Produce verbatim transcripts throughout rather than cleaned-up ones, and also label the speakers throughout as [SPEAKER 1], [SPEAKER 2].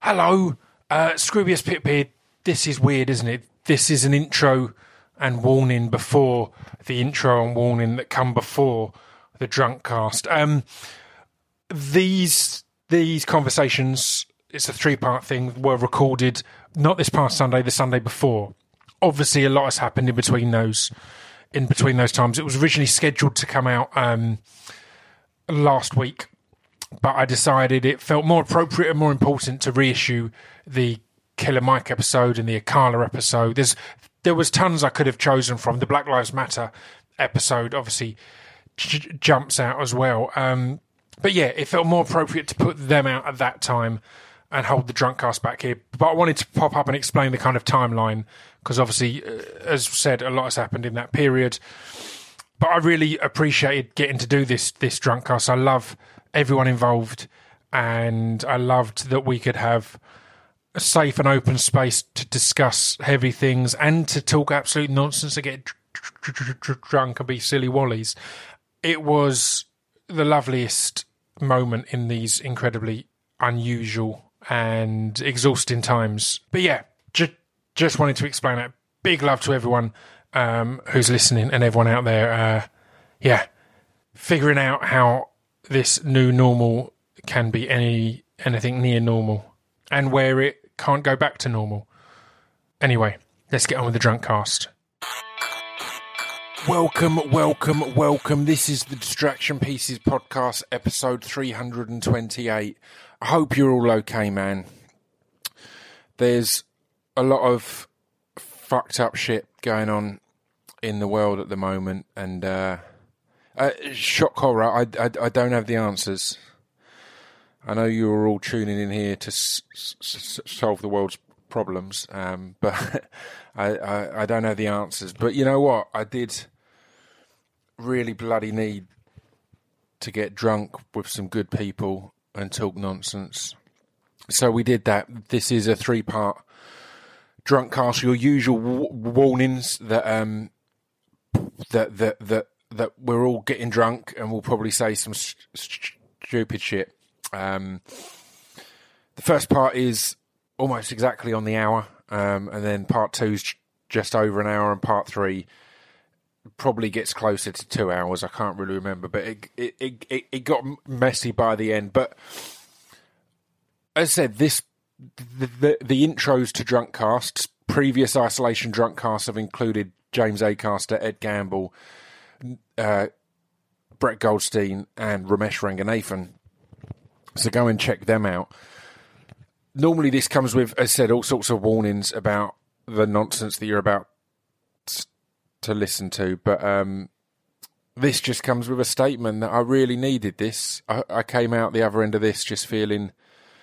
[SPEAKER 1] Hello, uh, Scroobius Pipbeard. This is weird, isn't it? This is an intro and warning before the intro and warning that come before the drunk cast. Um, these these conversations, it's a three-part thing, were recorded not this past Sunday, the Sunday before. Obviously, a lot has happened in between those in between those times. It was originally scheduled to come out um, last week, but I decided it felt more appropriate and more important to reissue the Killer Mike episode and the Akala episode. There's there was tons I could have chosen from. The Black Lives Matter episode obviously j- jumps out as well. Um, but yeah, it felt more appropriate to put them out at that time and hold the drunk cast back here. But I wanted to pop up and explain the kind of timeline because obviously, uh, as said, a lot has happened in that period. But I really appreciated getting to do this this drunk cast. I love everyone involved, and I loved that we could have a safe and open space to discuss heavy things and to talk absolute nonsense, to get drunk and be silly wallies. It was the loveliest moment in these incredibly unusual and exhausting times. But yeah, ju- just wanted to explain that. Big love to everyone um, who's listening and everyone out there. Uh, yeah, figuring out how this new normal can be any anything near normal and where it can't go back to normal. Anyway, let's get on with the drunk cast. Welcome, welcome, welcome. This is the Distraction Pieces podcast, episode three hundred twenty-eight. I hope you're all okay, man. There's a lot of fucked up shit going on in the world at the moment, and uh, uh, shock horror, I, I, I don't have the answers. I know you're all tuning in here to s- s- solve the world's problems, um, but I, I, I don't have the answers. But you know what? I did really bloody need to get drunk with some good people and talk nonsense. So we did that. This is a three-part drunk cast. Your usual w- warnings that um that that that that we're all getting drunk and we'll probably say some st- st- stupid shit. Um, the first part is almost exactly on the hour, um, and then part two is just over an hour, and part three probably gets closer to two hours. I can't really remember, but it it it, it, it got messy by the end. But as I said, this the, the, the intros to drunk casts, previous isolation drunk casts have included James Acaster, Ed Gamble, uh, Brett Goldstein, and Ramesh Ranganathan. So go and check them out. Normally this comes with, as I said, all sorts of warnings about the nonsense that you're about to listen to. But um, this just comes with a statement that I really needed this. I, I came out the other end of this just feeling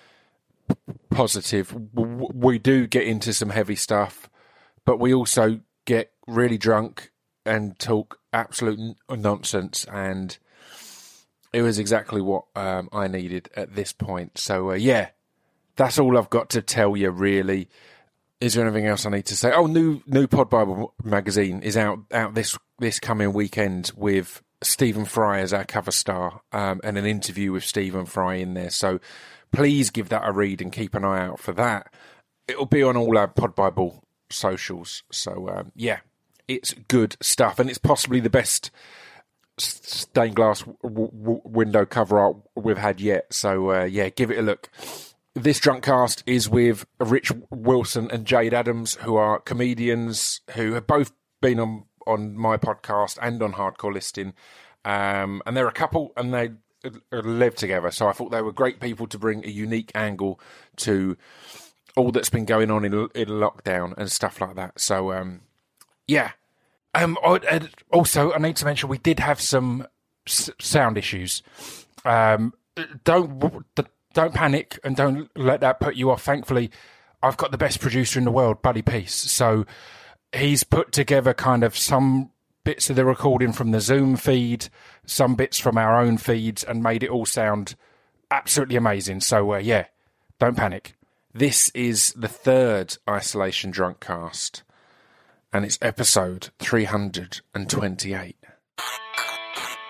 [SPEAKER 1] positive. We do get into some heavy stuff, but we also get really drunk and talk absolute nonsense, and it was exactly what um, I needed at this point. So, uh, yeah, that's all I've got to tell you, really. Is there anything else I need to say? Oh, new new Pod Bible magazine is out out this this coming weekend with Stephen Fry as our cover star, um, and an interview with Stephen Fry in there. So please give that a read and keep an eye out for that. It'll be on all our Pod Bible socials. So, um, yeah, it's good stuff, and it's possibly the best stained glass w- w- window cover art we've had yet. So uh, yeah, give it a look. This drunk cast is with Rich Wilson and Jade Adams, who are comedians who have both been on on my podcast and on Hardcore Listing, um, and they're a couple and they live together. So I thought they were great people to bring a unique angle to all that's been going on in in lockdown and stuff like that. So um, yeah. Um, also, I need to mention we did have some s- sound issues. Um, don't don't panic and don't let that put you off. Thankfully, I've got the best producer in the world, Buddy Peace. So he's put together kind of some bits of the recording from the Zoom feed, some bits from our own feeds, and made it all sound absolutely amazing. So uh, yeah, don't panic. This is the third Isolation Drunk Cast, and it's episode three hundred twenty-eight.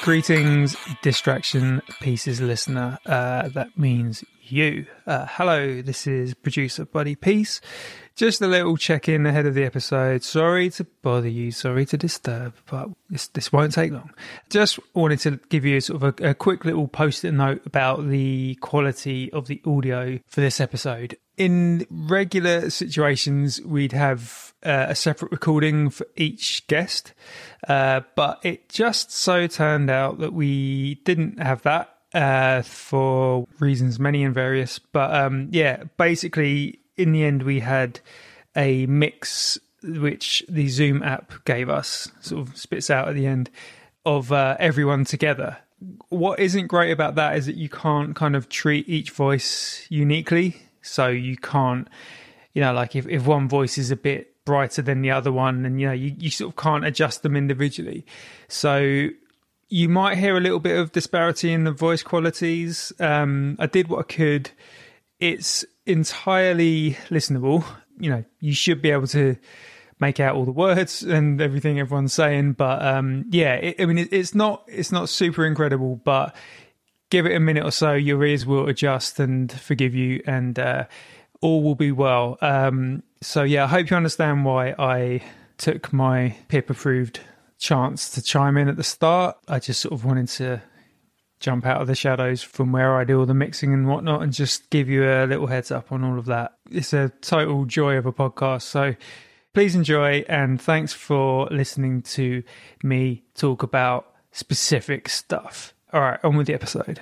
[SPEAKER 2] Greetings, Distraction Pieces listener. Uh, that means you. Uh, hello, this is producer Buddy Peace. Just a little check-in ahead of the episode. Sorry to bother you, sorry to disturb, but this this won't take long. Just wanted to give you sort of a, a quick little post-it note about the quality of the audio for this episode. In regular situations, we'd have uh, a separate recording for each guest, uh, but it just so turned out that we didn't have that uh, for reasons many and various. But um, yeah, basically, in the end, we had a mix which the Zoom app gave us, sort of spits out at the end, of uh, everyone together. What isn't great about that is that you can't kind of treat each voice uniquely. So you can't, you know, like if, if one voice is a bit brighter than the other one, and, you know, you, you sort of can't adjust them individually. So you might hear a little bit of disparity in the voice qualities. Um, I did what I could. It's entirely listenable. You know, you should be able to make out all the words and everything everyone's saying. But um, yeah, it, I mean, it, it's not it's not super incredible, but give it a minute or so, your ears will adjust and forgive you, and uh, all will be well. Um, so yeah, I hope you understand why I took my P I P-approved chance to chime in at the start. I just sort of wanted to jump out of the shadows from where I do all the mixing and whatnot and just give you a little heads up on all of that. It's a total joy of a podcast. So please enjoy, and thanks for listening to me talk about specific stuff. All right, on with the episode.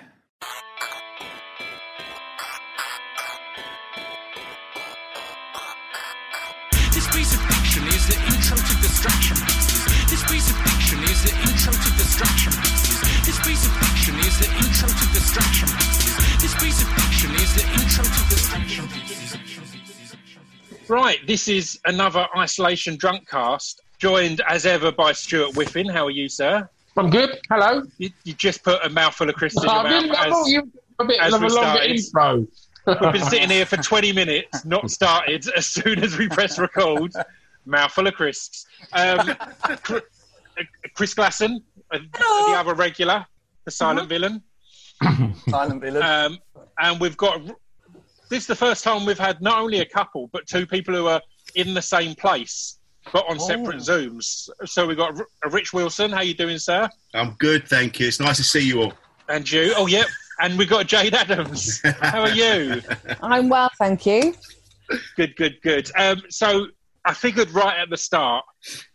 [SPEAKER 1] This piece of fiction is the intro to Distraction Pieces. This piece of fiction is the intro to Distraction Pieces. This piece of fiction is the intro to Distraction Pieces. This piece of fiction is the intro to Distraction Pieces. Right, this is another Isolation Drunkcast, joined as ever by Stuart Whiffin. How are you, sir?
[SPEAKER 3] I'm good. Hello.
[SPEAKER 1] You, you just put a mouthful of Chris in your
[SPEAKER 3] I
[SPEAKER 1] mouth.
[SPEAKER 3] didn't- I
[SPEAKER 1] as-
[SPEAKER 3] thought you a bit
[SPEAKER 1] as
[SPEAKER 3] of a
[SPEAKER 1] we
[SPEAKER 3] longer
[SPEAKER 1] started.
[SPEAKER 3] intro.
[SPEAKER 1] We've been sitting here for twenty minutes, not started. As soon as we press record, mouthful of crisps. Um, Chris Glasson, uh, the other regular, the silent villain.
[SPEAKER 4] Silent villain.
[SPEAKER 1] Um, and we've got, this is the first time we've had not only a couple, but two people who are in the same place, but on separate
[SPEAKER 4] Oh.
[SPEAKER 1] Zooms. So we've got R- Rich Wilson. How you doing, sir?
[SPEAKER 5] I'm good, thank you. It's nice to see you all.
[SPEAKER 1] And you. Oh, yep. And we've got Jade Adams. How are you?
[SPEAKER 4] I'm well, thank you.
[SPEAKER 1] Good, good, good. Um, so I figured right at the start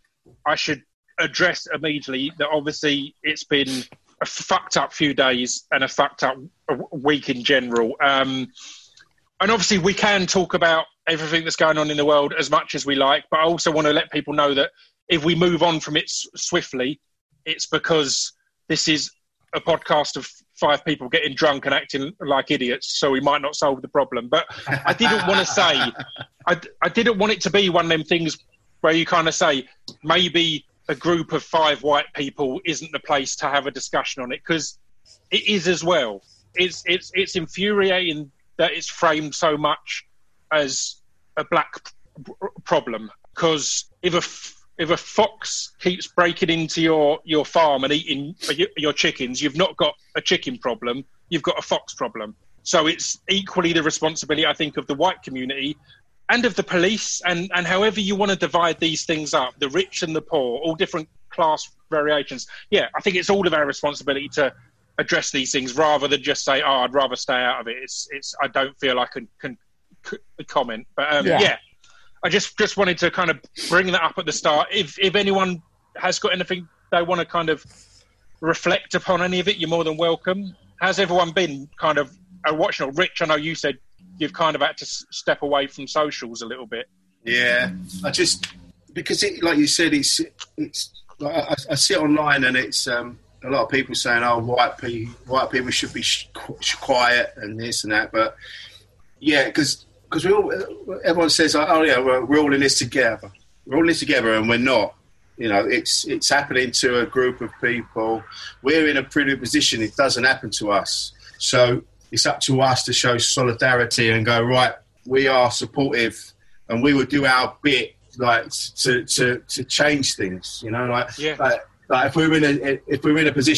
[SPEAKER 1] I should address immediately that obviously it's been a fucked up few days and a fucked up week in general. Um, and obviously we can talk about everything that's going on in the world as much as we like, but I also want to let people know that if we move on from it s- swiftly, it's because this is a podcast of five people getting drunk and acting like idiots, so we might not solve the problem. But I didn't want to say, I, I didn't want it to be one of them things where you kind of say, maybe a group of five white people isn't the place to have a discussion on it, because it is as well. It's, it's, it's infuriating that it's framed so much as a black p- problem, because if a f- if a fox keeps breaking into your, your farm and eating your, your chickens, you've not got a chicken problem, you've got a fox problem. So it's equally the responsibility, I think, of the white community and of the police, and, and however you want to divide these things up, the rich and the poor, all different class variations. Yeah, I think it's all of our responsibility to address these things rather than just say, oh, I'd rather stay out of it. It's, it's, I don't feel I can, can, can comment. But um, yeah.
[SPEAKER 4] Yeah.
[SPEAKER 1] I just, just wanted to kind of bring that up at the start. If if anyone has got anything they want to kind of reflect upon any of it, you're more than welcome. How's everyone been kind of uh, watching it? Rich, I know you said you've kind of had to s- step away from socials a little bit.
[SPEAKER 5] Yeah, I just because it, like you said, it's it's. Like, I, I see it online, and it's um, a lot of people saying, "Oh, white people, white people should be sh- sh- quiet and this and that." But yeah, because because we all everyone says, "Oh yeah, we're, we're all in this together. We're all in this together," and we're not. You know, it's it's happening to a group of people. We're in a privileged position. It doesn't happen to us, so it's up to us to show solidarity and go, right, we are supportive and we will do our bit, like to to, to change things. You know, like,
[SPEAKER 1] Yeah.
[SPEAKER 5] like like if we're in a if we're in a position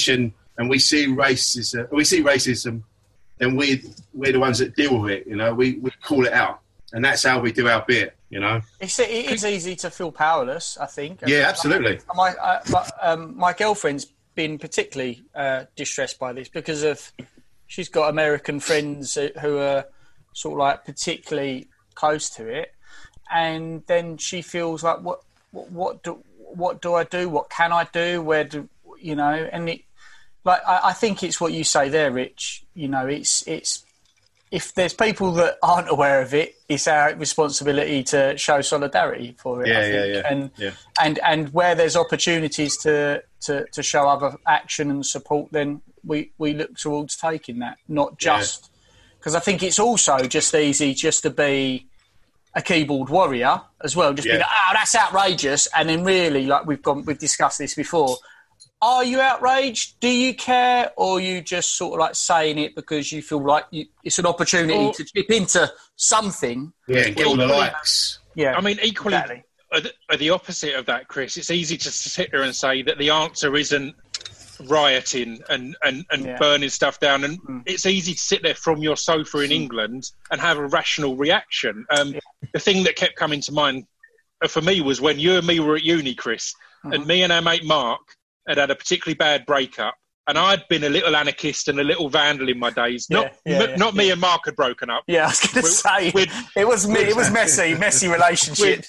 [SPEAKER 5] and we see racism, we see racism, then we we're the ones that deal with it. You know, we, we call it out, and that's how we do our bit. You know,
[SPEAKER 6] it's it is easy to feel powerless. I think.
[SPEAKER 5] Yeah, absolutely.
[SPEAKER 6] My uh, but, um, my girlfriend's been particularly uh, distressed by this because of she's got American friends who are sort of like particularly close to it, and then she feels like what what, what do what do I do? What can I do? Where do you know? And it like I, I think it's what you say there, Rich. You know, it's it's if there's people that aren't aware of it, it's our responsibility to show solidarity for it.
[SPEAKER 5] Yeah,
[SPEAKER 6] I think.
[SPEAKER 5] yeah, yeah.
[SPEAKER 6] And
[SPEAKER 5] yeah.
[SPEAKER 6] and and where there's opportunities to, to, to show other action and support, then we, we look towards taking that, not just because I think it's also just easy just to be a keyboard warrior as well. Just
[SPEAKER 5] Yeah.
[SPEAKER 6] be like, oh, that's outrageous, and then really, like we've gone, we've discussed this before. Are you outraged? Do you care? Or are you just sort of like saying it because you feel like you, it's an opportunity
[SPEAKER 1] Or-
[SPEAKER 6] to chip into something?
[SPEAKER 5] Yeah, and get all the
[SPEAKER 1] Equally-
[SPEAKER 5] likes.
[SPEAKER 6] Yeah,
[SPEAKER 1] I mean, equally,
[SPEAKER 6] exactly.
[SPEAKER 1] are the, are the opposite of that, Chris. It's easy to sit there and say that the answer isn't rioting and, and, and
[SPEAKER 6] Yeah.
[SPEAKER 1] burning stuff down. And
[SPEAKER 6] Mm.
[SPEAKER 1] it's easy to sit there from your sofa in England and have a rational reaction. Um,
[SPEAKER 6] Yeah.
[SPEAKER 1] The thing that kept coming to mind uh, for me was when you and me were at uni, Chris,
[SPEAKER 6] Mhm.
[SPEAKER 1] and me and our mate Mark had had a particularly bad breakup. And I'd been a little anarchist and a little vandal in my days. Not
[SPEAKER 6] Yeah, yeah,
[SPEAKER 1] m-
[SPEAKER 6] yeah,
[SPEAKER 1] not me
[SPEAKER 6] yeah.
[SPEAKER 1] and Mark had broken up.
[SPEAKER 6] Yeah, I was going to
[SPEAKER 1] We-
[SPEAKER 6] say
[SPEAKER 1] we'd-
[SPEAKER 6] it was me, it was messy, messy relationship.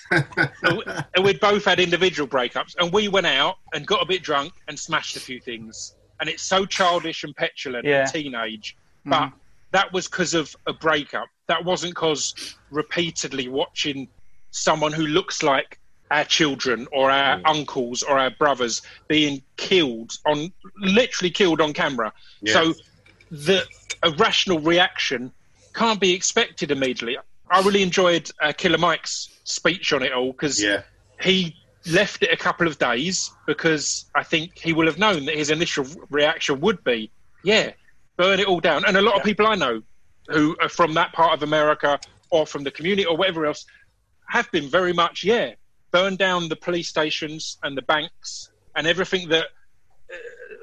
[SPEAKER 1] and we'd both had individual breakups, and we went out and got a bit drunk and smashed a few things. And it's so childish and petulant
[SPEAKER 6] Yeah.
[SPEAKER 1] and teenage, but
[SPEAKER 6] Mhm.
[SPEAKER 1] that was because of a breakup. That wasn't because repeatedly watching someone who looks like our children or our
[SPEAKER 5] Mm.
[SPEAKER 1] uncles or our brothers being killed on, literally killed on camera.
[SPEAKER 5] Yeah.
[SPEAKER 1] So the a rational reaction can't be expected immediately. I really enjoyed uh, Killer Mike's speech on it all because
[SPEAKER 5] Yeah,
[SPEAKER 1] he left it a couple of days because I think he will have known that his initial reaction would be, yeah, burn it all down. And a lot of
[SPEAKER 6] Yeah.
[SPEAKER 1] people I know who are from that part of America or from the community or whatever else have been very much, yeah, burn down the police stations and the banks and everything that uh,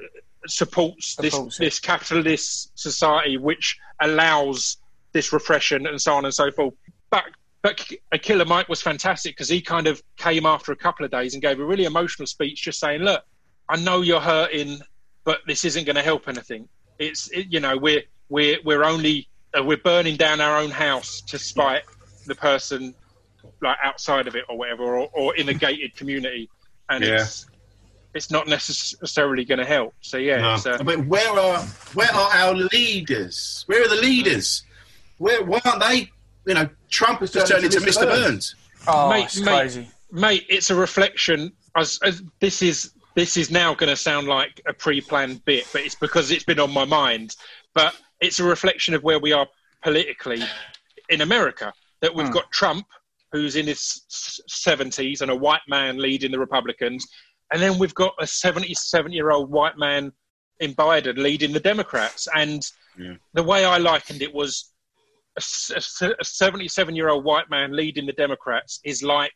[SPEAKER 1] supports,
[SPEAKER 6] Supports
[SPEAKER 1] this,
[SPEAKER 6] it.
[SPEAKER 1] this capitalist society which allows this repression and so on and so forth. But but Killer Mike was fantastic because he kind of came after a couple of days and gave a really emotional speech just saying, look, I know you're hurting, but this isn't going to help anything. It's, it, you know, we're, we're, we're only, uh, we're burning down our own house to spite the person like outside of it or whatever, or, or in a gated community. And
[SPEAKER 5] Yeah.
[SPEAKER 1] it's, it's not necessarily going to help. So yeah,
[SPEAKER 5] no.
[SPEAKER 1] it's, uh,
[SPEAKER 5] But where are where are our leaders? Where are the leaders? Where why aren't they? You know, Trump has just turned into Mister Burns.
[SPEAKER 6] Oh,
[SPEAKER 1] Mate,
[SPEAKER 6] it's
[SPEAKER 1] mate.
[SPEAKER 6] crazy.
[SPEAKER 1] mate, it's a reflection. As, as this is this is now going to sound like a pre-planned bit, but it's because it's been on my mind. But it's a reflection of where we are politically in America. That we've
[SPEAKER 6] Hmm.
[SPEAKER 1] got Trump, who's in his seventies and a white man leading the Republicans, and then we've got a seventy-seven-year-old white man in Biden leading the Democrats. And
[SPEAKER 5] Yeah.
[SPEAKER 1] the way I likened it was a seventy-seven-year-old white man leading the Democrats is like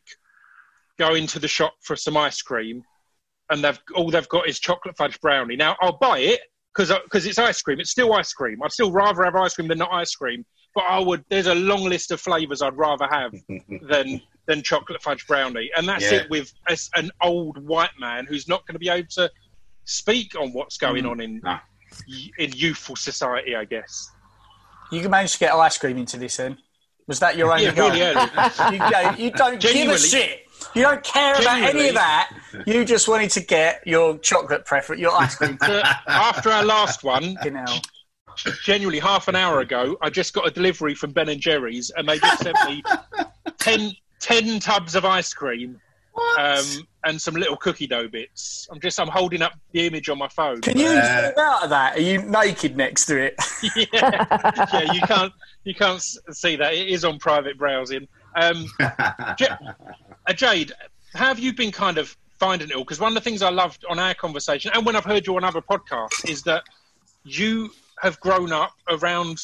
[SPEAKER 1] going to the shop for some ice cream and they've all they've got is chocolate fudge brownie. Now, I'll buy it because because it's ice cream. It's still ice cream. I'd still rather have ice cream than not ice cream. But I would. There's a long list of flavours I'd rather have than than chocolate fudge brownie. And that's
[SPEAKER 5] Yeah.
[SPEAKER 1] it with a, an old white man who's not going to be able to speak on what's going
[SPEAKER 6] Mm.
[SPEAKER 1] on in
[SPEAKER 5] Nah.
[SPEAKER 1] in youthful society, I guess.
[SPEAKER 6] You managed to get ice cream into this then? Was that your only
[SPEAKER 1] Yeah,
[SPEAKER 6] goal?
[SPEAKER 1] really early.
[SPEAKER 6] You, go- you don't give a
[SPEAKER 1] Genuinely.
[SPEAKER 6] shit. You don't care about any
[SPEAKER 1] Genuinely.
[SPEAKER 6] of that. You just wanted to get your chocolate preference, your ice cream.
[SPEAKER 1] But after our last one,
[SPEAKER 6] Fucking hell.
[SPEAKER 1] genuinely half an hour ago, I just got a delivery from Ben and Jerry's, and they just sent me ten, ten tubs of ice cream um, and some little cookie dough bits. I'm just I'm holding up the image on my phone.
[SPEAKER 6] Can you
[SPEAKER 5] Uh,
[SPEAKER 6] zoom out of that? Are you naked next to it?
[SPEAKER 1] yeah, yeah, you can't you can't s- see that. It is on private browsing. Um, J- uh, Jade, how have you been kind of finding it all? Because one of the things I loved on our conversation, and when I've heard you on other podcasts, is that you have grown up around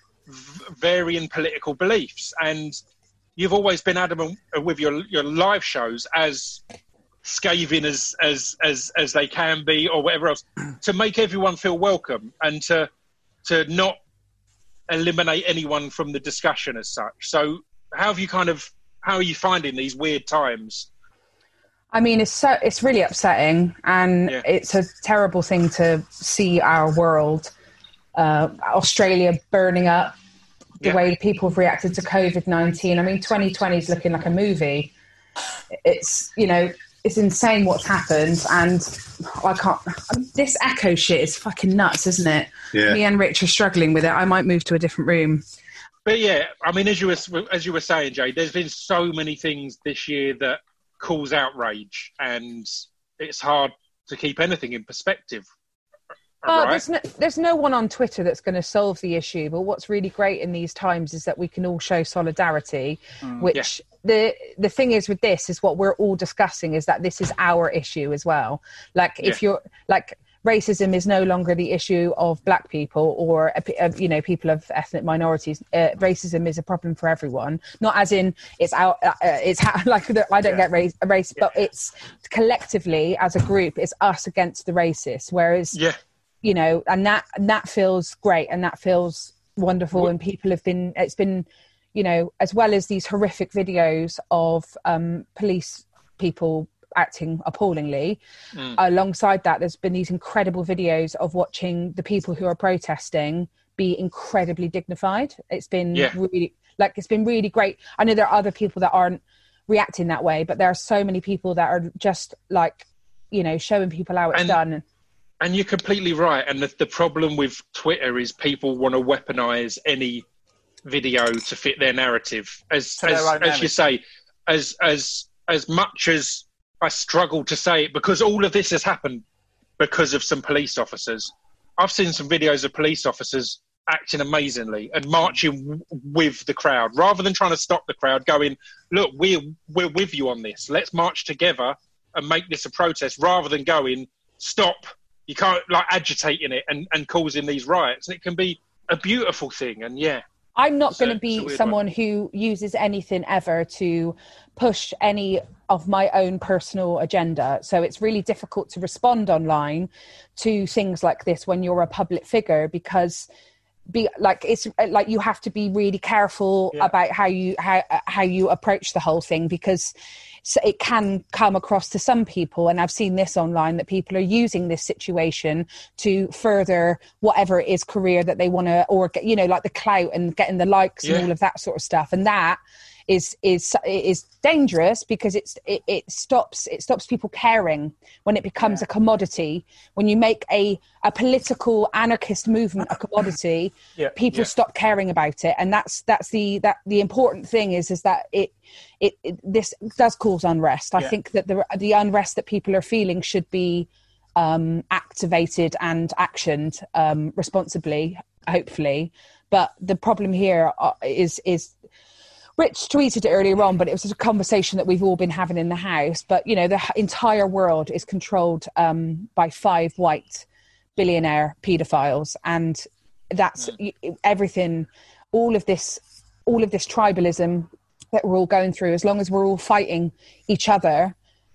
[SPEAKER 1] v- varying political beliefs, and you've always been adamant with your your live shows as
[SPEAKER 7] scathing as, as as as they can be, or whatever else, to make everyone feel welcome and to to not eliminate anyone from the discussion as such. So how have you kind of how are you finding these weird times?
[SPEAKER 4] I mean, it's so it's really upsetting, and
[SPEAKER 7] Yeah.
[SPEAKER 4] it's a terrible thing to see our world, uh, Australia burning up, the
[SPEAKER 7] Yeah.
[SPEAKER 4] way people have reacted to COVID nineteen. I mean, twenty twenty is looking like a movie. It's, you know, it's insane what's happened, and I can't. This echo shit is fucking nuts, isn't it?
[SPEAKER 5] Yeah.
[SPEAKER 4] Me and Rich are struggling with it. I might move to a different room.
[SPEAKER 7] But yeah, I mean, as you were as you were saying, Jay, there's been so many things this year that cause outrage, and it's hard to keep anything in perspective.
[SPEAKER 4] Oh,
[SPEAKER 7] Right?
[SPEAKER 4] there's no, there's no one on Twitter that's going to solve the issue. But what's really great in these times is that we can all show solidarity. Which the the thing is with this is what we're all discussing is that this is our issue as well. Like if
[SPEAKER 7] Yeah.
[SPEAKER 4] you're like racism is no longer the issue of black people or uh, you know people of ethnic minorities. Uh, racism is a problem for everyone. Not as in it's out. Uh, it's how, like I don't
[SPEAKER 6] Yeah.
[SPEAKER 4] get race, race, but it's collectively as a group. It's us against the racists. Whereas.
[SPEAKER 7] Yeah.
[SPEAKER 4] You know, and that and that feels great, and that feels wonderful. And people have been, it's been, you know, as well as these horrific videos of um, police people acting appallingly.
[SPEAKER 7] Mm.
[SPEAKER 4] Alongside that, there's been these incredible videos of watching the people who are protesting be incredibly dignified. It's been
[SPEAKER 7] Yeah.
[SPEAKER 4] really, like, it's been really great. I know there are other people that aren't reacting that way, but there are so many people that are just like, you know, showing people how it's
[SPEAKER 7] And-
[SPEAKER 4] done.
[SPEAKER 7] And you're completely right. And the, the problem with Twitter is people want to weaponize any video to fit their narrative. As
[SPEAKER 6] To their
[SPEAKER 7] as,
[SPEAKER 6] own
[SPEAKER 7] as
[SPEAKER 6] narrative.
[SPEAKER 7] you say, as as as much as I struggle to say it, because all of this has happened because of some police officers. I've seen some videos of police officers acting amazingly and marching w- with the crowd, rather than trying to stop the crowd. Going, look, we're we're with you on this. Let's march together and make this a protest, rather than going, stop. You can't, like, agitating it and, and causing these riots. And it can be a beautiful thing. And yeah,
[SPEAKER 4] I'm not
[SPEAKER 7] So,
[SPEAKER 4] going to
[SPEAKER 7] it's a
[SPEAKER 4] be
[SPEAKER 7] weird
[SPEAKER 4] someone who uses anything ever to push any of my own personal agenda. So it's really difficult to respond online to things like this when you're a public figure, because be like it's like you have to be really careful
[SPEAKER 6] Yeah.
[SPEAKER 4] about how you how how you approach the whole thing, because so it can come across to some people, and I've seen this online, that people are using this situation to further whatever it is career that they want to, or get, you know, like the clout and getting the likes
[SPEAKER 7] Yeah.
[SPEAKER 4] and all of that sort of stuff, and that is is is dangerous, because it's it, it stops it stops people caring when it becomes a commodity. When you make a a political anarchist movement a commodity,
[SPEAKER 6] Yeah.
[SPEAKER 4] people
[SPEAKER 7] Yeah.
[SPEAKER 4] stop caring about it, and that's that's the that the important thing is is that it it, it this does cause unrest. I
[SPEAKER 6] Yeah.
[SPEAKER 4] think that the the unrest that people are feeling should be um, activated and actioned um, responsibly, hopefully. But the problem here uh, is is. Rich tweeted it earlier on, but it was a conversation that we've all been having in the house. But, you know, the entire world is controlled um, by five white billionaire paedophiles. And that's y everything, all of this, all of this tribalism that we're all going through. As long as we're all fighting each other,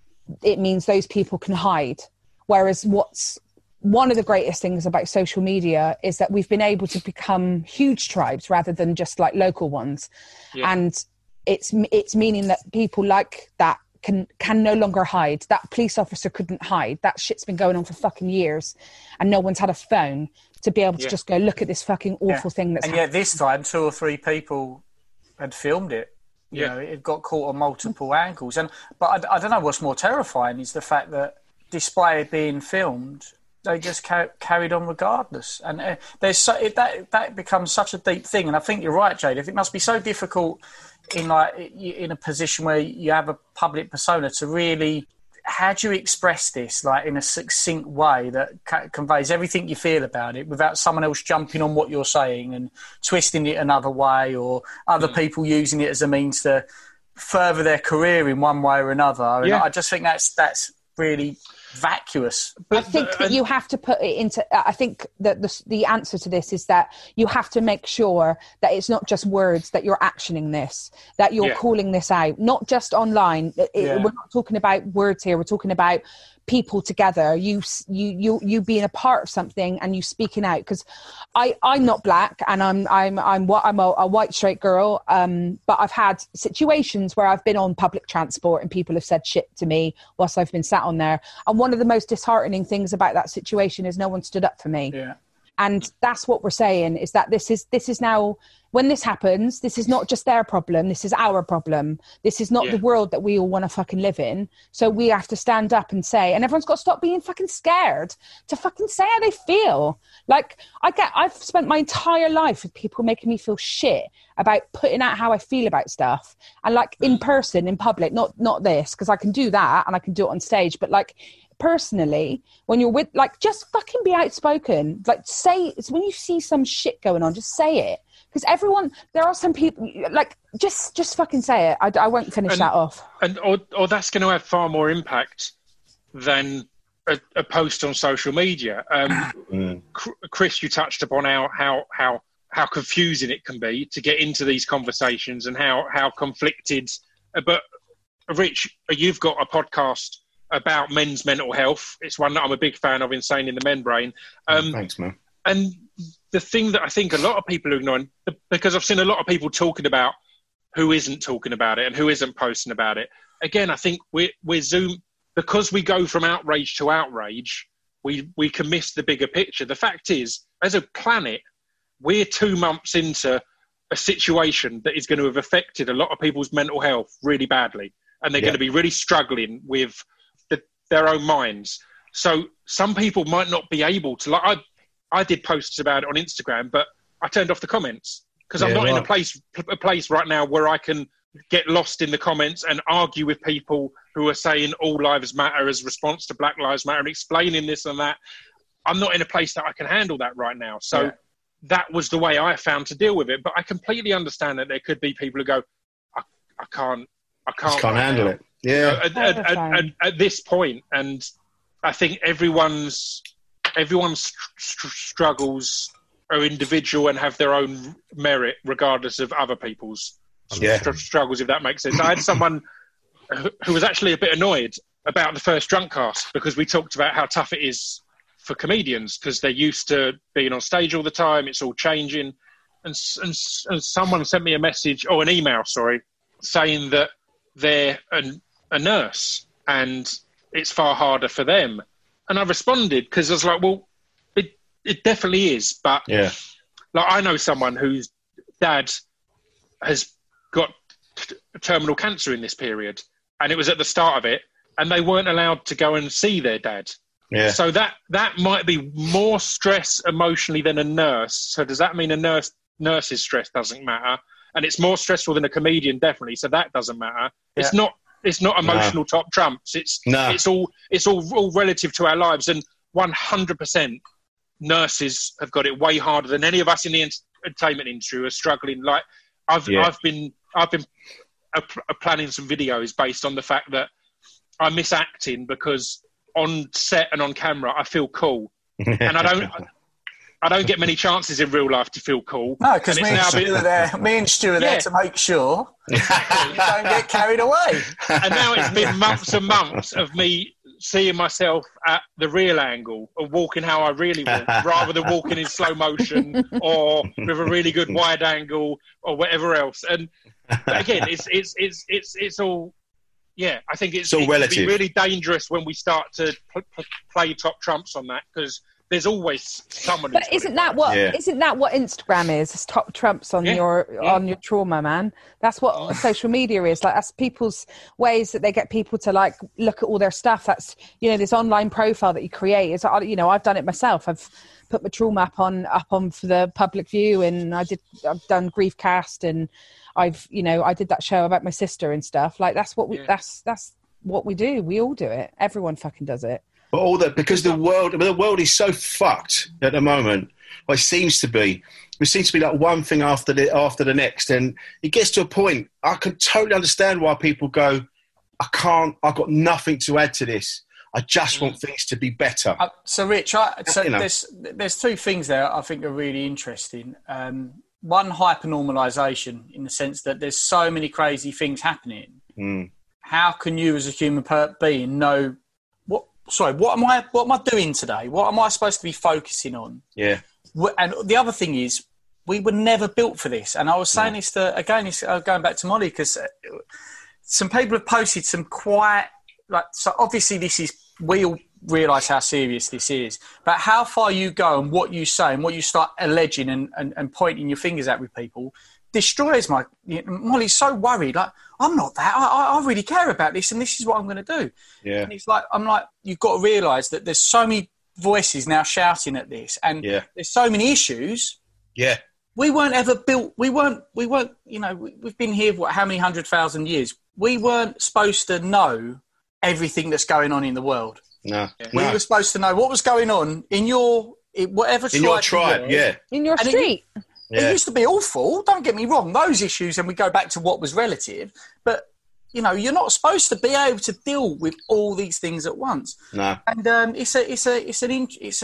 [SPEAKER 4] it means those people can hide. Whereas what's one of the greatest things about social media is that we've been able to become huge tribes rather than just like local ones.
[SPEAKER 7] Yeah.
[SPEAKER 4] And it's it's meaning that people like that can can no longer hide. That police officer couldn't hide. That shit's been going on for fucking years, and no one's had a phone to be able to
[SPEAKER 7] Yeah.
[SPEAKER 4] just go look at this fucking awful
[SPEAKER 6] Yeah.
[SPEAKER 4] thing that's
[SPEAKER 6] and
[SPEAKER 4] happened.
[SPEAKER 6] yet this time two or three people had filmed it. You
[SPEAKER 7] Yeah.
[SPEAKER 6] know, it got caught on multiple angles. And but I, I don't know what's more terrifying is the fact that despite it being filmed, they just ca- carried on regardless. And uh, there's so, it, that that becomes such a deep thing. And I think you're right, Jade. It must be so difficult in like in a position where you have a public persona to really. How do you express this, like in a succinct way that ca- conveys everything you feel about it, without someone else jumping on what you're saying and twisting it another way, or other
[SPEAKER 7] Mm.
[SPEAKER 6] people using it as a means to further their career in one way or another? And
[SPEAKER 7] Yeah.
[SPEAKER 6] I just think that's that's really vacuous.
[SPEAKER 4] I think that you have to put it into. I think that the the answer to this is that you have to make sure that it's not just words, that you're actioning this, that you're
[SPEAKER 7] Yeah.
[SPEAKER 4] calling this out, not just online. It,
[SPEAKER 6] Yeah.
[SPEAKER 4] We're not talking about words here. We're talking about people together. You you you you being a part of something and you speaking out. Because I I'm not black and I'm I'm I'm what I'm a, a white straight girl. Um, but I've had situations where I've been on public transport and people have said shit to me whilst I've been sat on there. And one of the most disheartening things about that situation is no one stood up for me.
[SPEAKER 6] Yeah.
[SPEAKER 4] And that's what we're saying, is that this is this is now, when this happens, this is not just their problem, this is our problem. This is not
[SPEAKER 7] Yeah.
[SPEAKER 4] the world that we all want to fucking live in. So we have to stand up and say, and everyone's got to stop being fucking scared to fucking say how they feel. Like, I get, I've spent my entire life with people making me feel shit about putting out how I feel about stuff. And like in person, in public, not not this, because I can do that and I can do it on stage, but like personally, when you're with, like, just fucking be outspoken. Like, say, it's when you see some shit going on, just say it. Because everyone, there are some people, like, just just fucking say it. I, I won't finish
[SPEAKER 7] And-
[SPEAKER 4] that off.
[SPEAKER 7] and or, or that's going to have far more impact than a, a post on social media. Um,
[SPEAKER 5] Mm.
[SPEAKER 7] Cr- Chris, you touched upon how how how how confusing it can be to get into these conversations and how how conflicted. uh, But Rich, you've got a podcast about men's mental health. It's one that I'm a big fan of, Insane in the Men Brain. Um,
[SPEAKER 5] Thanks, man.
[SPEAKER 7] and the thing that I think a lot of people are ignoring, because I've seen a lot of people talking about who isn't talking about it and who isn't posting about it. Again, I think we're, we're Zoom, because we go from outrage to outrage, we, we can miss the bigger picture. The fact is, as a planet, we're two months into a situation that is going to have affected a lot of people's mental health really badly. And they're
[SPEAKER 5] Yeah.
[SPEAKER 7] going to be really struggling with the, their own minds. So some people might not be able to, like, I, I did posts about it on Instagram, but I turned off the comments because I'm
[SPEAKER 5] Yeah,
[SPEAKER 7] not in a
[SPEAKER 5] right.
[SPEAKER 7] place a place right now where I can get lost in the comments and argue with people who are saying all lives matter as response to Black Lives Matter and explaining this and that. I'm not in a place that I can handle that right now. So
[SPEAKER 6] Yeah.
[SPEAKER 7] that was the way I found to deal with it. But I completely understand that there could be people who go, I, I can't, I can't,
[SPEAKER 5] Just can't
[SPEAKER 7] right
[SPEAKER 5] handle
[SPEAKER 7] now.
[SPEAKER 5] it. Yeah.
[SPEAKER 7] At, at, at, at, at this point, and I think everyone's everyone's str- str- struggles are individual and have their own merit, regardless of other people's
[SPEAKER 5] Yeah.
[SPEAKER 7] str- struggles. If that makes sense, I had someone who, who was actually a bit annoyed about the first drunk cast because we talked about how tough it is for comedians because they're used to being on stage all the time. It's all changing, and s- and, s- and someone sent me a message or an email, sorry, saying that they're an, a nurse and it's far harder for them. And I responded because I was like, well, it it definitely is. But
[SPEAKER 5] Yeah.
[SPEAKER 7] like I know someone whose dad has got t- terminal cancer in this period, and it was at the start of it, and they weren't allowed to go and see their dad.
[SPEAKER 5] Yeah.
[SPEAKER 7] So that that might be more stress emotionally than a nurse. So does that mean a nurse nurse's stress doesn't matter? And it's more stressful than a comedian, definitely. So that doesn't matter. It's not. It's not emotional top trumps. It's
[SPEAKER 5] No.
[SPEAKER 7] it's all it's all, all relative to our lives. And one hundred percent, nurses have got it way harder than any of us in the ent- entertainment industry who are struggling. Like I've
[SPEAKER 5] Yeah.
[SPEAKER 7] I've been I've been uh, pl- uh, planning some videos based on the fact that I miss acting because on set and on camera I feel cool, and I don't. I don't get many chances in real life to feel cool.
[SPEAKER 6] No, because
[SPEAKER 7] And
[SPEAKER 6] me,
[SPEAKER 7] it's
[SPEAKER 6] and
[SPEAKER 7] now
[SPEAKER 6] Stu
[SPEAKER 7] been-
[SPEAKER 6] are there. Me and Stu are there
[SPEAKER 7] Yeah.
[SPEAKER 6] to make sure you don't get carried away.
[SPEAKER 7] And now it's been months and months of me seeing myself at the real angle of walking how I really walk, rather than walking in slow motion or with a really good wide angle or whatever else. And but again, it's it's it's it's it's all. Yeah, I think it's,
[SPEAKER 5] It's all
[SPEAKER 7] it can
[SPEAKER 5] relative.
[SPEAKER 7] be really dangerous when we start to pl- pl- play top trumps on that because there's always someone.
[SPEAKER 4] But
[SPEAKER 7] who's got
[SPEAKER 4] isn't
[SPEAKER 7] it
[SPEAKER 4] that
[SPEAKER 7] right.
[SPEAKER 4] what
[SPEAKER 5] Yeah.
[SPEAKER 4] not that what Instagram is? It's top trumps on
[SPEAKER 7] Yeah.
[SPEAKER 4] your
[SPEAKER 7] Yeah.
[SPEAKER 4] on your trauma, man. That's what social media is. Like, that's people's ways that they get people to like look at all their stuff. That's, you know, this online profile that you create is, you know, I've done it myself. I've put my trauma up on up on for the public view, and I did I've done Griefcast, and I've, you know, I did that show about my sister and stuff. Like, that's what we
[SPEAKER 7] Yeah.
[SPEAKER 4] that's that's what we do. We all do it. Everyone fucking does it.
[SPEAKER 5] But all that, because the world, the world is so fucked at the moment. Well, it seems to be. It seems to be like one thing after the after the next, and it gets to a point. I can totally understand why people go, "I can't. I've got nothing to add to this. I just want things to be better.
[SPEAKER 6] Uh, so, Rich, I, so
[SPEAKER 5] You know.
[SPEAKER 6] there's there's two things there I think are really interesting. Um, one, hyper-normalisation, in the sense that there's so many crazy things happening.
[SPEAKER 5] Mm.
[SPEAKER 6] How can you, as a human per- being, know what? Sorry, what am I? What am I doing today? What am I supposed to be focusing on?
[SPEAKER 5] Yeah.
[SPEAKER 6] Wh- And the other thing is, we were never built for this. And I was saying this to, again, it's, uh, going back to Molly, because uh, some people have posted some quite, like, so obviously this is, we all realise how serious this is, but how far you go and what you say and what you start alleging and, and, and pointing your fingers at with people destroys my, you know, Molly's so worried, like, I'm not that, I, I really care about this and this is what I'm going to do.
[SPEAKER 5] Yeah.
[SPEAKER 6] And it's like, I'm like, you've got to realise that there's so many voices now shouting at this, and
[SPEAKER 5] Yeah.
[SPEAKER 6] there's so many issues.
[SPEAKER 5] Yeah.
[SPEAKER 6] We weren't ever built. We weren't. We weren't. You know, we, we've been here what? How many hundred thousand years? We weren't supposed to know everything that's going on in the world.
[SPEAKER 5] No.
[SPEAKER 6] We
[SPEAKER 5] no.
[SPEAKER 6] were supposed to know what was going on in your in whatever
[SPEAKER 5] In your tribe,
[SPEAKER 6] you were.
[SPEAKER 5] yeah.
[SPEAKER 4] In your
[SPEAKER 6] And it-
[SPEAKER 4] street.
[SPEAKER 6] It
[SPEAKER 5] Yeah.
[SPEAKER 6] used to be awful. Don't get me wrong. Those issues, and we go back to what was relative. But you know, you're not supposed to be able to deal with all these things at once.
[SPEAKER 5] No.
[SPEAKER 6] And um, it's a, it's a, it's an, in- it's a.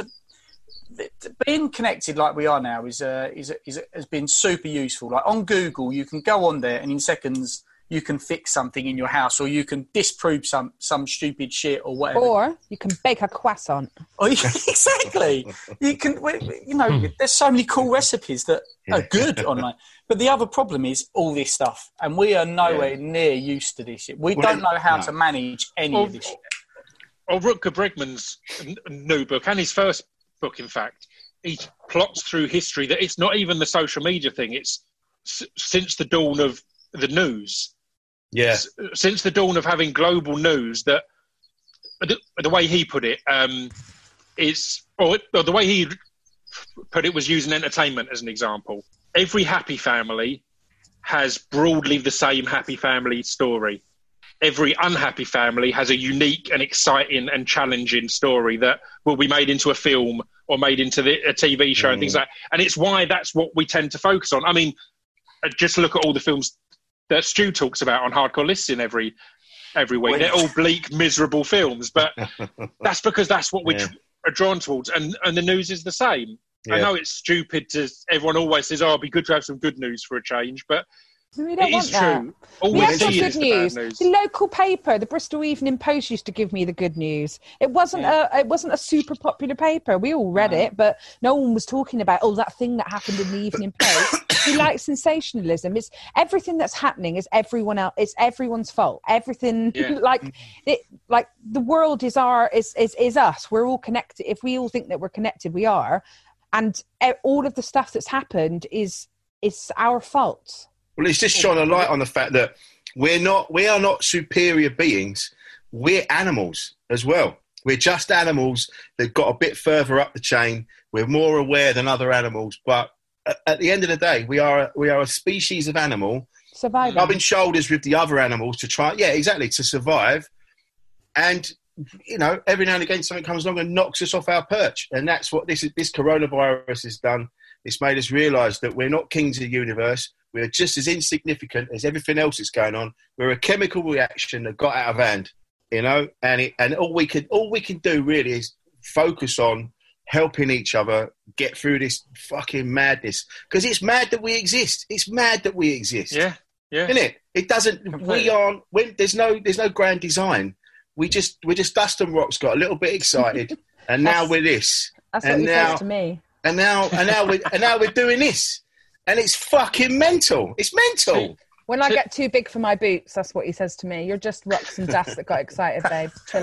[SPEAKER 6] Being connected like we are now is uh, is, is has been super useful. Like on Google, you can go on there and in seconds you can fix something in your house, or you can disprove some some stupid shit or whatever.
[SPEAKER 4] Or you can bake a croissant.
[SPEAKER 6] Oh, exactly. You can, you know, there's so many cool recipes that are good online. But the other problem is all this stuff, and we are nowhere
[SPEAKER 5] Yeah.
[SPEAKER 6] near used to this shit. We
[SPEAKER 5] Well,
[SPEAKER 6] don't know how
[SPEAKER 5] no.
[SPEAKER 6] to manage any
[SPEAKER 7] Well,
[SPEAKER 6] of this shit.
[SPEAKER 7] Or Rutger Bregman's n- new book, and his first book, in fact, he plots through history that it's not even the social media thing. It's s- since the dawn of the news,
[SPEAKER 5] Yeah.
[SPEAKER 7] S- since the dawn of having global news, that the, the way he put it um, is, or, or the way he put it was using entertainment as an example. Every happy family has broadly the same happy family story. Every unhappy family has a unique and exciting and challenging story that will be made into a film or made into the, a T V show and things like that. And it's why that's what we tend to focus on. I mean, uh, just look at all the films that Stu talks about on Hardcore Listening every every week. They're all bleak, miserable films, but that's because that's what we
[SPEAKER 5] Yeah.
[SPEAKER 7] tr- are drawn towards. And, and the news is the same. I
[SPEAKER 5] Yeah.
[SPEAKER 7] know it's stupid to, everyone always says, oh, it'd be good to have some good news for a change, but
[SPEAKER 4] We don't
[SPEAKER 7] it
[SPEAKER 4] want
[SPEAKER 7] is
[SPEAKER 4] that.
[SPEAKER 7] true. All
[SPEAKER 4] We
[SPEAKER 7] we
[SPEAKER 4] had some
[SPEAKER 7] see
[SPEAKER 4] good
[SPEAKER 7] is the
[SPEAKER 4] news.
[SPEAKER 7] bad news.
[SPEAKER 4] The local paper, the Bristol Evening Post, used to give me the good news. It wasn't a it wasn't a super popular paper. We all read it, but no one was talking about oh that thing that happened in the Evening Post. We like sensationalism. It's everything that's happening is everyone else. It's everyone's fault. Everything
[SPEAKER 7] Yeah.
[SPEAKER 4] like it like the world is our is, is is us. We're all connected. If we all think that we're connected, we are. And e- all of the stuff that's happened is is our fault.
[SPEAKER 5] Well, it's just shone a light on the fact that we're not, we are not superior beings. We're animals as well. We're just animals that got a bit further up the chain. We're more aware than other animals, but at, at the end of the day, we are we are a species of animal
[SPEAKER 4] Surviving.
[SPEAKER 5] rubbing shoulders with the other animals to try, yeah, exactly, to survive. And you know, every now and again, something comes along and knocks us off our perch, and that's what this this coronavirus has done. It's made us realise that we're not kings of the universe. We're just as insignificant as everything else that's going on. We're a chemical reaction that got out of hand, you know. And it, and all we can all we can do really is focus on helping each other get through this fucking madness. Because it's mad that we exist. It's mad that we exist.
[SPEAKER 7] Yeah, yeah.
[SPEAKER 5] Isn't it? It doesn't.
[SPEAKER 6] Completely.
[SPEAKER 5] We aren't. When, there's no. There's no grand design. We just. We're just dust and rocks. Got a little bit excited, and now
[SPEAKER 4] That's-
[SPEAKER 5] we're this.
[SPEAKER 4] That's
[SPEAKER 5] and
[SPEAKER 4] what he
[SPEAKER 5] now-
[SPEAKER 4] says to me.
[SPEAKER 5] And now, and now we're, and now we're doing this, and it's fucking mental. It's mental.
[SPEAKER 4] When I get too big for my boots, that's what he says to me. You're just rocks and dust that got excited, babe. Chill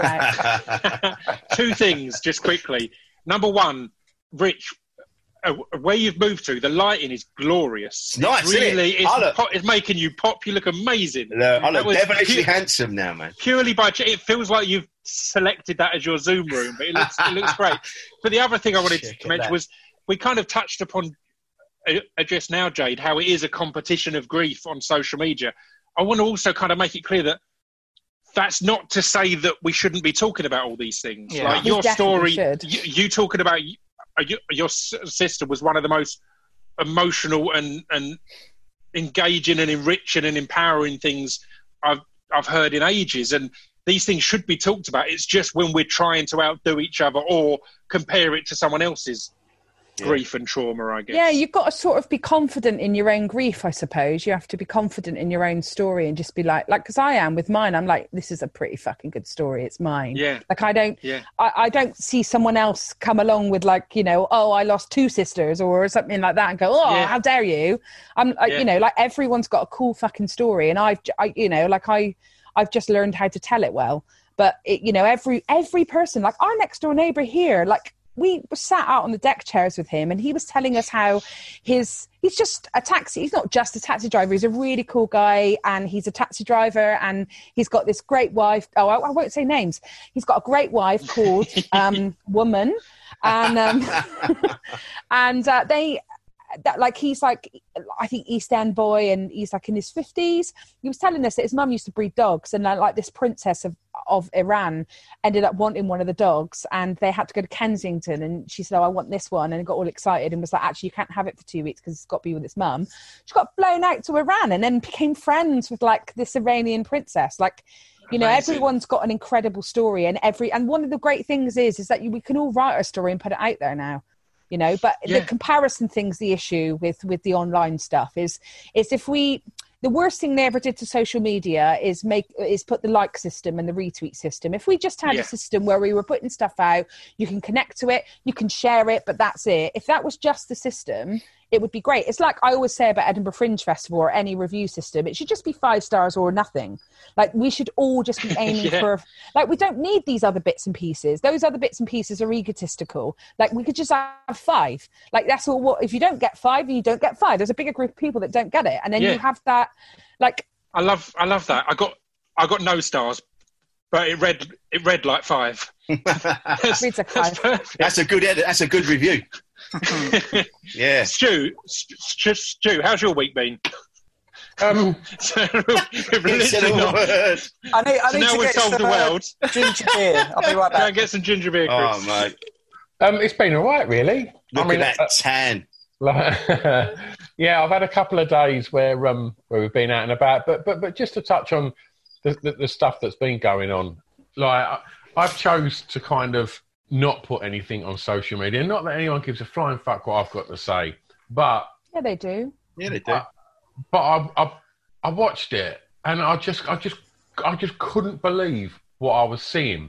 [SPEAKER 4] out.
[SPEAKER 7] Two things, just quickly. Number one, Rich, uh, where you've moved to, the lighting is glorious.
[SPEAKER 5] It's nice, isn't it?
[SPEAKER 7] really, It's,
[SPEAKER 5] I look-
[SPEAKER 7] po- it's making you pop. You look amazing.
[SPEAKER 5] Look, I
[SPEAKER 7] That
[SPEAKER 5] look
[SPEAKER 7] was
[SPEAKER 5] devilishly
[SPEAKER 7] pu-
[SPEAKER 5] handsome now, man.
[SPEAKER 7] purely by ch- it feels like you've selected that as your Zoom room, but it looks it looks great. But the other thing I wanted
[SPEAKER 5] Check
[SPEAKER 7] to
[SPEAKER 5] it
[SPEAKER 7] mention
[SPEAKER 5] out.
[SPEAKER 7] was we kind of touched upon uh, uh, just now, Jade, how it is a competition of grief on social media. I want to also kind of make it clear that that's not to say that we shouldn't be talking about all these things.
[SPEAKER 6] Yeah.
[SPEAKER 7] Like
[SPEAKER 4] We
[SPEAKER 7] your
[SPEAKER 4] definitely
[SPEAKER 7] story,
[SPEAKER 4] should.
[SPEAKER 7] you, you talking about uh, you, your s- sister was one of the most emotional and and engaging and enriching and empowering things I've I've heard in ages. And these things should be talked about. It's just when we're trying to outdo each other or compare it to someone else's yeah. grief and trauma, I guess.
[SPEAKER 4] Yeah, you've got to sort of be confident in your own grief, I suppose. You have to be confident in your own story and just be like, like, because I am with mine, I'm like, this is a pretty fucking good story. It's mine.
[SPEAKER 7] Yeah.
[SPEAKER 4] Like, I don't,
[SPEAKER 7] yeah.
[SPEAKER 4] I, I don't see someone else come along with like, you know, oh, I lost two sisters or something like that and go, oh,
[SPEAKER 7] yeah.
[SPEAKER 4] how dare you? I'm like,
[SPEAKER 7] yeah.
[SPEAKER 4] you know, like everyone's got a cool fucking story. And I've, I, you know, like I, I've just learned how to tell it well. But, it, you know, every, every person, like our next door neighbor here, like, we sat out on the deck chairs with him and he was telling us how his he's just a taxi he's not just a taxi driver, he's a really cool guy and he's a taxi driver and he's got this great wife. oh I, I won't say names. He's got a great wife called um Woman and um and uh, they that like he's like I think East End boy and he's like in his fifties. He was telling us that his mum used to breed dogs and like, like this princess of of Iran ended up wanting one of the dogs and they had to go to Kensington and she said, oh, I want this one, and got all excited and was like, actually you can't have it for two weeks because it's got to be with its mum. She got blown out to Iran and then became friends with like this Iranian princess. Like, you know, Amazing. Everyone's got an incredible story and every and one of the great things is is that you, we can all write our story and put it out there now. You know, but yeah. the comparison thing's the issue with, with the online stuff is, is if we, the worst thing they ever did to social media is make, is put the like system and the retweet system. If we just had
[SPEAKER 7] yeah.
[SPEAKER 4] a system where we were putting stuff out, you can connect to it, you can share it, but that's it. If that was just the system, it would be great. It's like I always say about Edinburgh Fringe Festival or any review system, it should just be five stars or nothing. Like we should all just be aiming yeah. for, like we don't need these other bits and pieces. Those other bits and pieces are egotistical. Like we could just have five. Like that's all. What if you don't get five, you don't get five. There's a bigger group of people that don't get it. And then yeah. you have that, like.
[SPEAKER 7] I love, I love that. I got, I got no stars, but it read, it read like five.
[SPEAKER 4] that's,
[SPEAKER 5] reads like five. That's, that's a good edit. That's a good review. yeah.
[SPEAKER 7] Stu, Stu, Stu, how's your week been?
[SPEAKER 8] Um,
[SPEAKER 7] so we've literally not,
[SPEAKER 6] I need, I
[SPEAKER 7] so
[SPEAKER 6] need
[SPEAKER 7] now
[SPEAKER 6] to
[SPEAKER 7] we've
[SPEAKER 6] get
[SPEAKER 7] told
[SPEAKER 6] some,
[SPEAKER 7] the world.
[SPEAKER 6] Uh, ginger beer. I'll be right back.
[SPEAKER 7] Go and get some ginger beer, Chris.
[SPEAKER 5] Oh, mate.
[SPEAKER 8] Um, it's been all right, really.
[SPEAKER 5] Look
[SPEAKER 8] I mean,
[SPEAKER 5] at that
[SPEAKER 8] uh,
[SPEAKER 5] tan.
[SPEAKER 8] Like, yeah, I've had a couple of days where um where we've been out and about, but but but just to touch on the the, the stuff that's been going on, like I, I've chose to kind of not put anything on social media. Not that anyone gives a flying fuck what I've got to say, but
[SPEAKER 4] yeah, they do.
[SPEAKER 5] Yeah, they do.
[SPEAKER 8] I, but I, I I watched it and I just I just I just couldn't believe what I was seeing,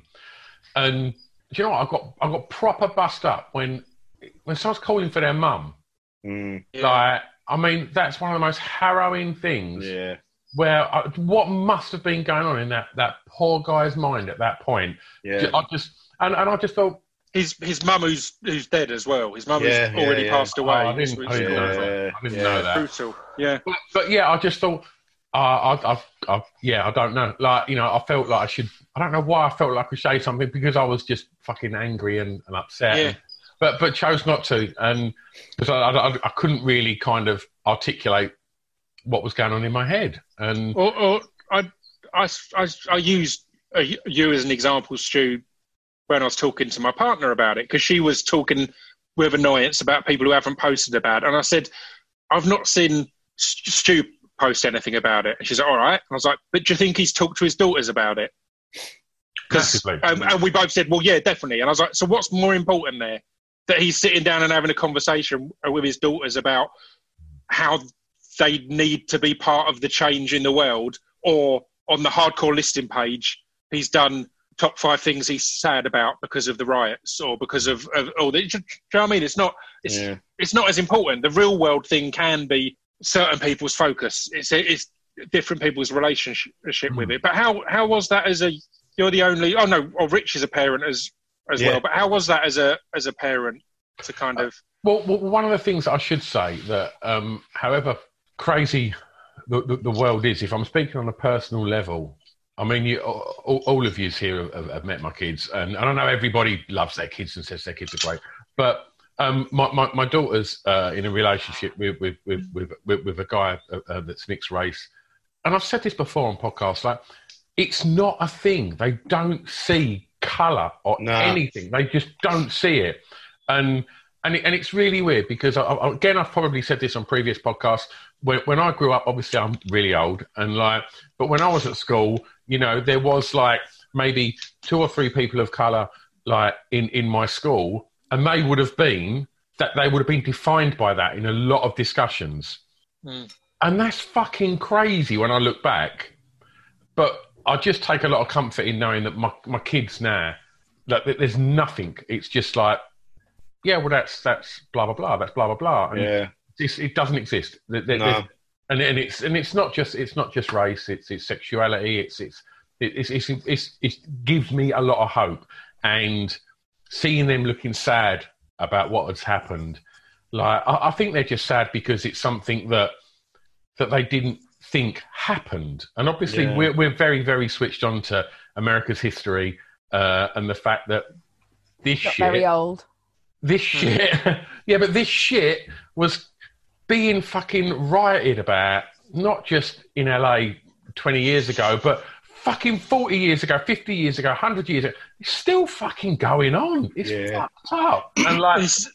[SPEAKER 8] and do you know what? I got I got proper bust up when when someone's calling for their mum.
[SPEAKER 5] Mm.
[SPEAKER 8] Like, I mean, that's one of the most harrowing things.
[SPEAKER 5] Yeah.
[SPEAKER 8] Where I, what must have been going on in that, that poor guy's mind at that point?
[SPEAKER 5] Yeah.
[SPEAKER 8] I just and, and I just thought
[SPEAKER 7] his his mum who's who's dead as well. His mum
[SPEAKER 5] yeah,
[SPEAKER 7] who's already
[SPEAKER 5] yeah,
[SPEAKER 7] passed
[SPEAKER 5] yeah.
[SPEAKER 7] away.
[SPEAKER 8] Oh, I didn't, I didn't
[SPEAKER 5] yeah,
[SPEAKER 8] know that. I didn't
[SPEAKER 5] yeah.
[SPEAKER 8] know that.
[SPEAKER 7] Brutal. Yeah.
[SPEAKER 8] But, but yeah, I just thought. Uh, I, I've, I've, yeah, I don't know. Like, you know, I felt like I should. I don't know why I felt like I could say something because I was just fucking angry and, and upset.
[SPEAKER 7] Yeah.
[SPEAKER 8] And, but but chose not to, and because I, I, I couldn't really kind of articulate what was going on in my head. And
[SPEAKER 7] or, or I, I, I, I used uh, you as an example, Stu, when I was talking to my partner about it, because she was talking with annoyance about people who haven't posted about it, and I said, I've not seen Stu post anything about it. And she's like, all right. And I was like, but do you think he's talked to his daughters about it? Because um, and we both said, well, yeah, definitely. And I was like, so what's more important there? That he's sitting down and having a conversation with his daughters about how they need to be part of the change in the world, or on the hardcore listing page, he's done top five things he's sad about because of the riots or because of, of all the, do you know what I mean? It's not, it's, yeah. it's not as important. The real world thing can be certain people's focus. It's, it's different people's relationship mm. with it. But how, how was that as a, you're the only, oh no, or Rich is a parent as, as yeah. well, but how was that as a as a parent to kind of?
[SPEAKER 8] Well, well one of the things I should say that, um, however crazy the, the, the world is, if I'm speaking on a personal level, I mean, you, all, all of you here have, have met my kids, and I don't know everybody loves their kids and says their kids are great, but um, my, my my daughter's uh, in a relationship with with with with, with, with a guy uh, uh, that's mixed race, and I've said this before on podcasts, like it's not a thing. They don't see colour or no. anything. They just don't see it. And and, it, and it's really weird because, I, I, again, I've probably said this on previous podcasts. When, when I grew up, obviously I'm really old. and like, But when I was at school, you know, there was like maybe two or three people of colour like in, in my school, and they would have been that they would have been defined by that in a lot of discussions.
[SPEAKER 7] Mm.
[SPEAKER 8] And that's fucking crazy when I look back. But I just take a lot of comfort in knowing that my, my kids now, that, that there's nothing. It's just like, yeah, well, that's that's blah blah blah. That's blah blah blah. And
[SPEAKER 5] Yeah.
[SPEAKER 8] it's, it doesn't exist. There, there,
[SPEAKER 5] No.
[SPEAKER 8] there's- and and it's and it's not just it's not just race. It's it's sexuality. It's it's it's it's, it's, it's it gives me a lot of hope. And seeing them looking sad about what has happened, like I, I think they're just sad because it's something that that they didn't think happened. And obviously,
[SPEAKER 5] Yeah.
[SPEAKER 8] we're we're very very switched on to America's history uh, and the fact that this
[SPEAKER 4] Not
[SPEAKER 8] shit.
[SPEAKER 4] very old.
[SPEAKER 8] This shit, yeah, but this shit was being fucking rioted about, not just in L A twenty years ago, but fucking forty years ago, fifty years ago, one hundred years ago. It's still fucking going on. It's
[SPEAKER 5] Yeah.
[SPEAKER 8] fucked up. And like,
[SPEAKER 7] It's-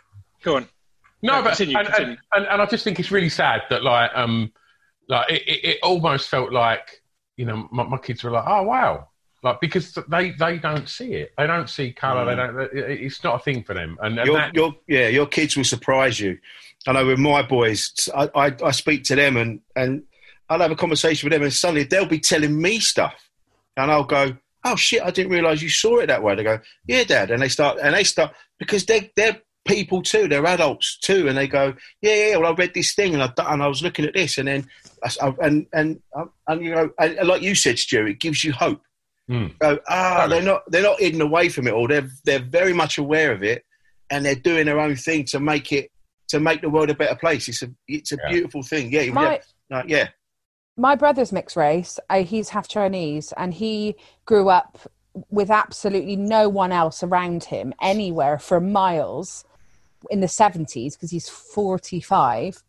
[SPEAKER 7] Go on.
[SPEAKER 8] no,
[SPEAKER 7] No,
[SPEAKER 8] but
[SPEAKER 7] continue,
[SPEAKER 8] and,
[SPEAKER 7] continue.
[SPEAKER 8] And, and, and I just think it's really sad that like, um, like it, it, it almost felt like, you know, my, my kids were like, oh wow. Like, because they, they don't see it. They don't see colour. They don't. it- It's not a thing for them. And, and
[SPEAKER 5] Your,
[SPEAKER 8] that,
[SPEAKER 5] your, yeah, your kids will surprise you. I know with my boys, I, I, I speak to them and, and I'll have a conversation with them and suddenly they'll be telling me stuff. And I'll go, oh shit, I didn't realise you saw it that way. They go, yeah, Dad. And they start, and they start, because they're, they're people too, they're adults too. And they go, yeah, yeah, well, I read this thing and I, and I was looking at this. And then, I, and, and, and, you know, and like you said, Stu, it gives you hope.
[SPEAKER 8] Mm.
[SPEAKER 5] Go, ah, they're not they're not hidden away from it all. They're they're very much aware of it, and they're doing their own thing to make it to make the world a better place. It's a it's a
[SPEAKER 8] Yeah.
[SPEAKER 5] beautiful thing. Yeah,
[SPEAKER 4] My-
[SPEAKER 5] yeah, no, yeah.
[SPEAKER 4] My brother's mixed race. Uh, he's half Chinese, and he grew up with absolutely no one else around him anywhere for miles in the seventies because he's forty-five.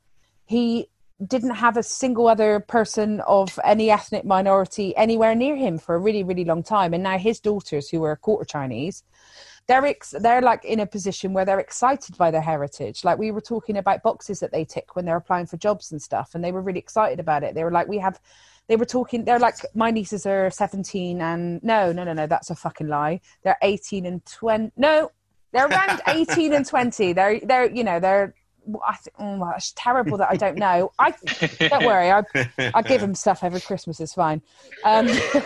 [SPEAKER 4] He didn't have a single other person of any ethnic minority anywhere near him for a really, really long time. And now his daughters, who are quarter Chinese, they're ex- they're like in a position where they're excited by their heritage. Like we were talking about boxes that they tick when they're applying for jobs and stuff, and they were really excited about it. They were like, we have, they were talking, they're like, my nieces are seventeen and no, no, no, no, that's a fucking lie. They're eighteen and twenty. No, they're around eighteen and twenty. They're, they're, you know, they're, I think, oh, it's terrible that I don't know. I don't worry. I I give them stuff every Christmas. It's fine. Um,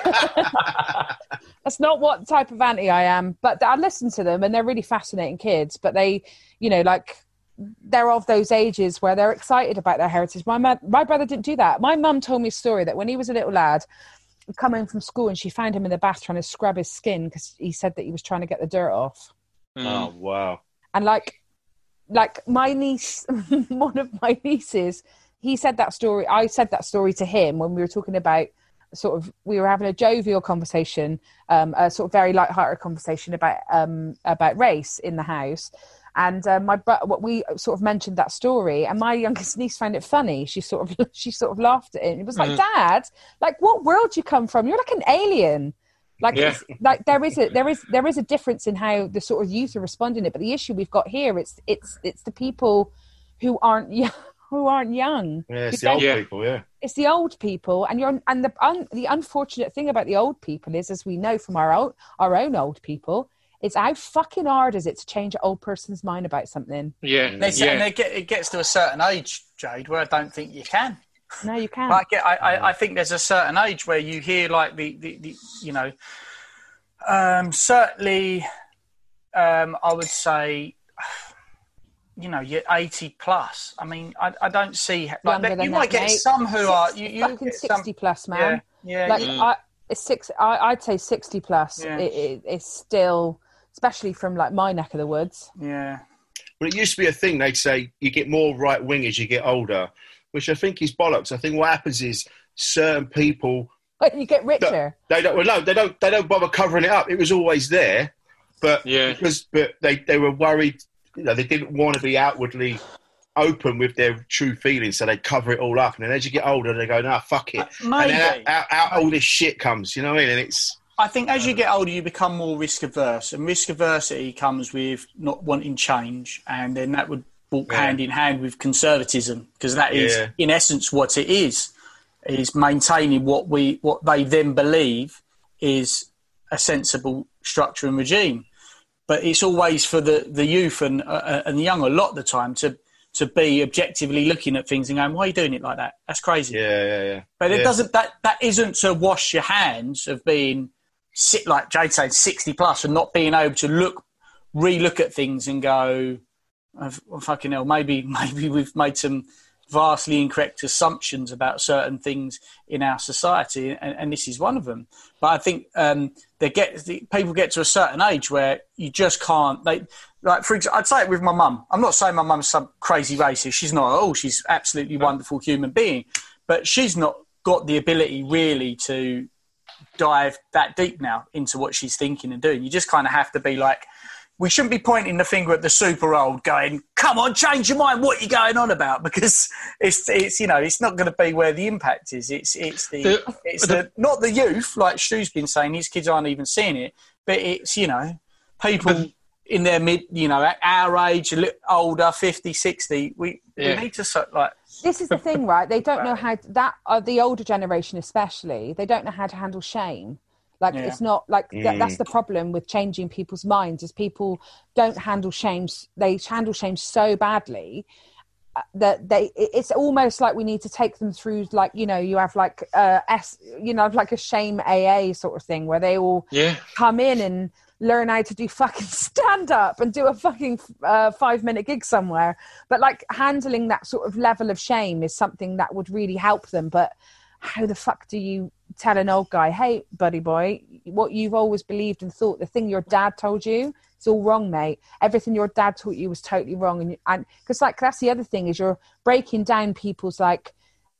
[SPEAKER 4] that's not what type of auntie I am. But I listen to them, and they're really fascinating kids. But they, you know, like they're of those ages where they're excited about their heritage. My mum, my brother didn't do that. My mum told me a story that when he was a little lad, he'd come home from school and she found him in the bath trying to scrub his skin because he said that he was trying to get the dirt off.
[SPEAKER 5] Oh wow!
[SPEAKER 4] And like. Like my niece, one of my nieces, he said that story. I said that story to him when we were talking about sort of, we were having a jovial conversation, um, a sort of very light-hearted conversation about um, about race in the house. And uh, my bro- what we sort of mentioned that story, and my youngest niece found it funny. She sort of she sort of laughed at it. And it was like,
[SPEAKER 7] Mm.
[SPEAKER 4] Dad, like what world do you come from? You're like an alien. Like,
[SPEAKER 7] Yeah.
[SPEAKER 4] it's, like there is a there is there is a difference in how the sort of youth are responding to it. But the issue we've got here, it's it's it's the people who aren't young, who aren't young.
[SPEAKER 5] Yeah, it's
[SPEAKER 4] who
[SPEAKER 5] the old
[SPEAKER 7] Yeah.
[SPEAKER 5] people. Yeah,
[SPEAKER 4] It's the old people, and you're and the un, the unfortunate thing about the old people is, as we know from our own our own old people, it's how fucking hard is it to change an old person's mind about something.
[SPEAKER 7] Yeah,
[SPEAKER 6] They say, and
[SPEAKER 7] yeah.
[SPEAKER 6] they get, it gets to a certain age, Jade, where I don't think you can.
[SPEAKER 4] No, you can't.
[SPEAKER 6] Like, I, I, I think there's a certain age where you hear like the, the, the you know, um, certainly, um, I would say, you know, you're eighty plus. I mean, I, I don't see like
[SPEAKER 4] Younger
[SPEAKER 6] that,
[SPEAKER 4] than
[SPEAKER 6] you
[SPEAKER 4] that,
[SPEAKER 6] might get
[SPEAKER 4] mate.
[SPEAKER 6] some who are
[SPEAKER 4] Six-
[SPEAKER 6] you, you
[SPEAKER 4] fucking
[SPEAKER 6] get some-
[SPEAKER 4] sixty plus, man.
[SPEAKER 6] Yeah, yeah,
[SPEAKER 4] Like
[SPEAKER 6] you-
[SPEAKER 4] I, it's six. I, I'd say sixty plus.
[SPEAKER 6] Yeah.
[SPEAKER 4] It, it, it's still, especially from like my neck of the woods.
[SPEAKER 6] yeah.
[SPEAKER 5] but it used to be a thing. They'd say you get more right wing as you get older, which I think is bollocks. I think what happens is certain people
[SPEAKER 4] When you get richer,
[SPEAKER 5] they don't. Well, no, they don't. They don't bother covering it up. It was always there, but
[SPEAKER 7] Yeah.
[SPEAKER 5] because but they they were worried. You know, they didn't want to be outwardly open with their true feelings, so they cover it all up. And then as you get older, they go, "Nah, fuck it."
[SPEAKER 6] Uh,
[SPEAKER 5] And
[SPEAKER 6] maybe.
[SPEAKER 5] then out, out, out all this shit comes. You know what I mean? And it's
[SPEAKER 6] I think as you get older, you become more risk averse, and risk aversity comes with not wanting change, and then that would walk
[SPEAKER 5] Yeah.
[SPEAKER 6] hand in hand with conservatism, because that is,
[SPEAKER 5] Yeah.
[SPEAKER 6] in essence, what it is: is maintaining what we what they then believe is a sensible structure and regime. But it's always for the, the youth and uh, and the young a lot of the time to to be objectively looking at things and going, why are you doing it like that? That's crazy.
[SPEAKER 5] Yeah, yeah, yeah.
[SPEAKER 6] But it
[SPEAKER 5] yeah.
[SPEAKER 6] doesn't. That that isn't to wash your hands of being, sit like Jade said, sixty plus and not being able to look, re-look at things and go, oh, fucking hell, maybe maybe we've made some vastly incorrect assumptions about certain things in our society, and, and this is one of them. But I think um, they get the, people get to a certain age where you just can't. They like, for example, I'd say it with my mum. I'm not saying my mum's some crazy racist. She's not at all. She's absolutely wonderful human being, but she's not got the ability really to dive that deep now into what she's thinking and doing. You just kind of have to be like, we shouldn't be pointing the finger at the super old going, come on, change your mind, what are you going on about? Because it's, it's you know, it's not going to be where the impact is. It's it's the,
[SPEAKER 7] The-
[SPEAKER 6] it's
[SPEAKER 7] the-
[SPEAKER 6] the, not the youth, like Stu's been saying, his kids aren't even seeing it, but it's, you know, people
[SPEAKER 7] But-
[SPEAKER 6] in their mid, you know, at our age, a little older, fifty, sixty, we,
[SPEAKER 7] Yeah.
[SPEAKER 6] we need to, so- like,
[SPEAKER 4] This is the thing, right? They don't know how to, that uh, the older generation especially, they don't know how to handle shame. Like,
[SPEAKER 6] Yeah.
[SPEAKER 4] it's not like th-
[SPEAKER 5] Mm.
[SPEAKER 4] that's the problem with changing people's minds is people don't handle shame. They handle shame so badly uh, that they, it- it's almost like we need to take them through, like, you know, you have like uh S, you know, like a shame A A sort of thing where they all
[SPEAKER 7] Yeah.
[SPEAKER 4] come in and learn how to do fucking stand up and do a fucking uh, five minute gig somewhere. But like handling that sort of level of shame is something that would really help them. But how the fuck do you tell an old guy, hey, buddy boy, what you've always believed and thought, the thing your dad told you, it's all wrong, mate. Everything your dad taught you was totally wrong. And and because like that's the other thing is you're breaking down people's like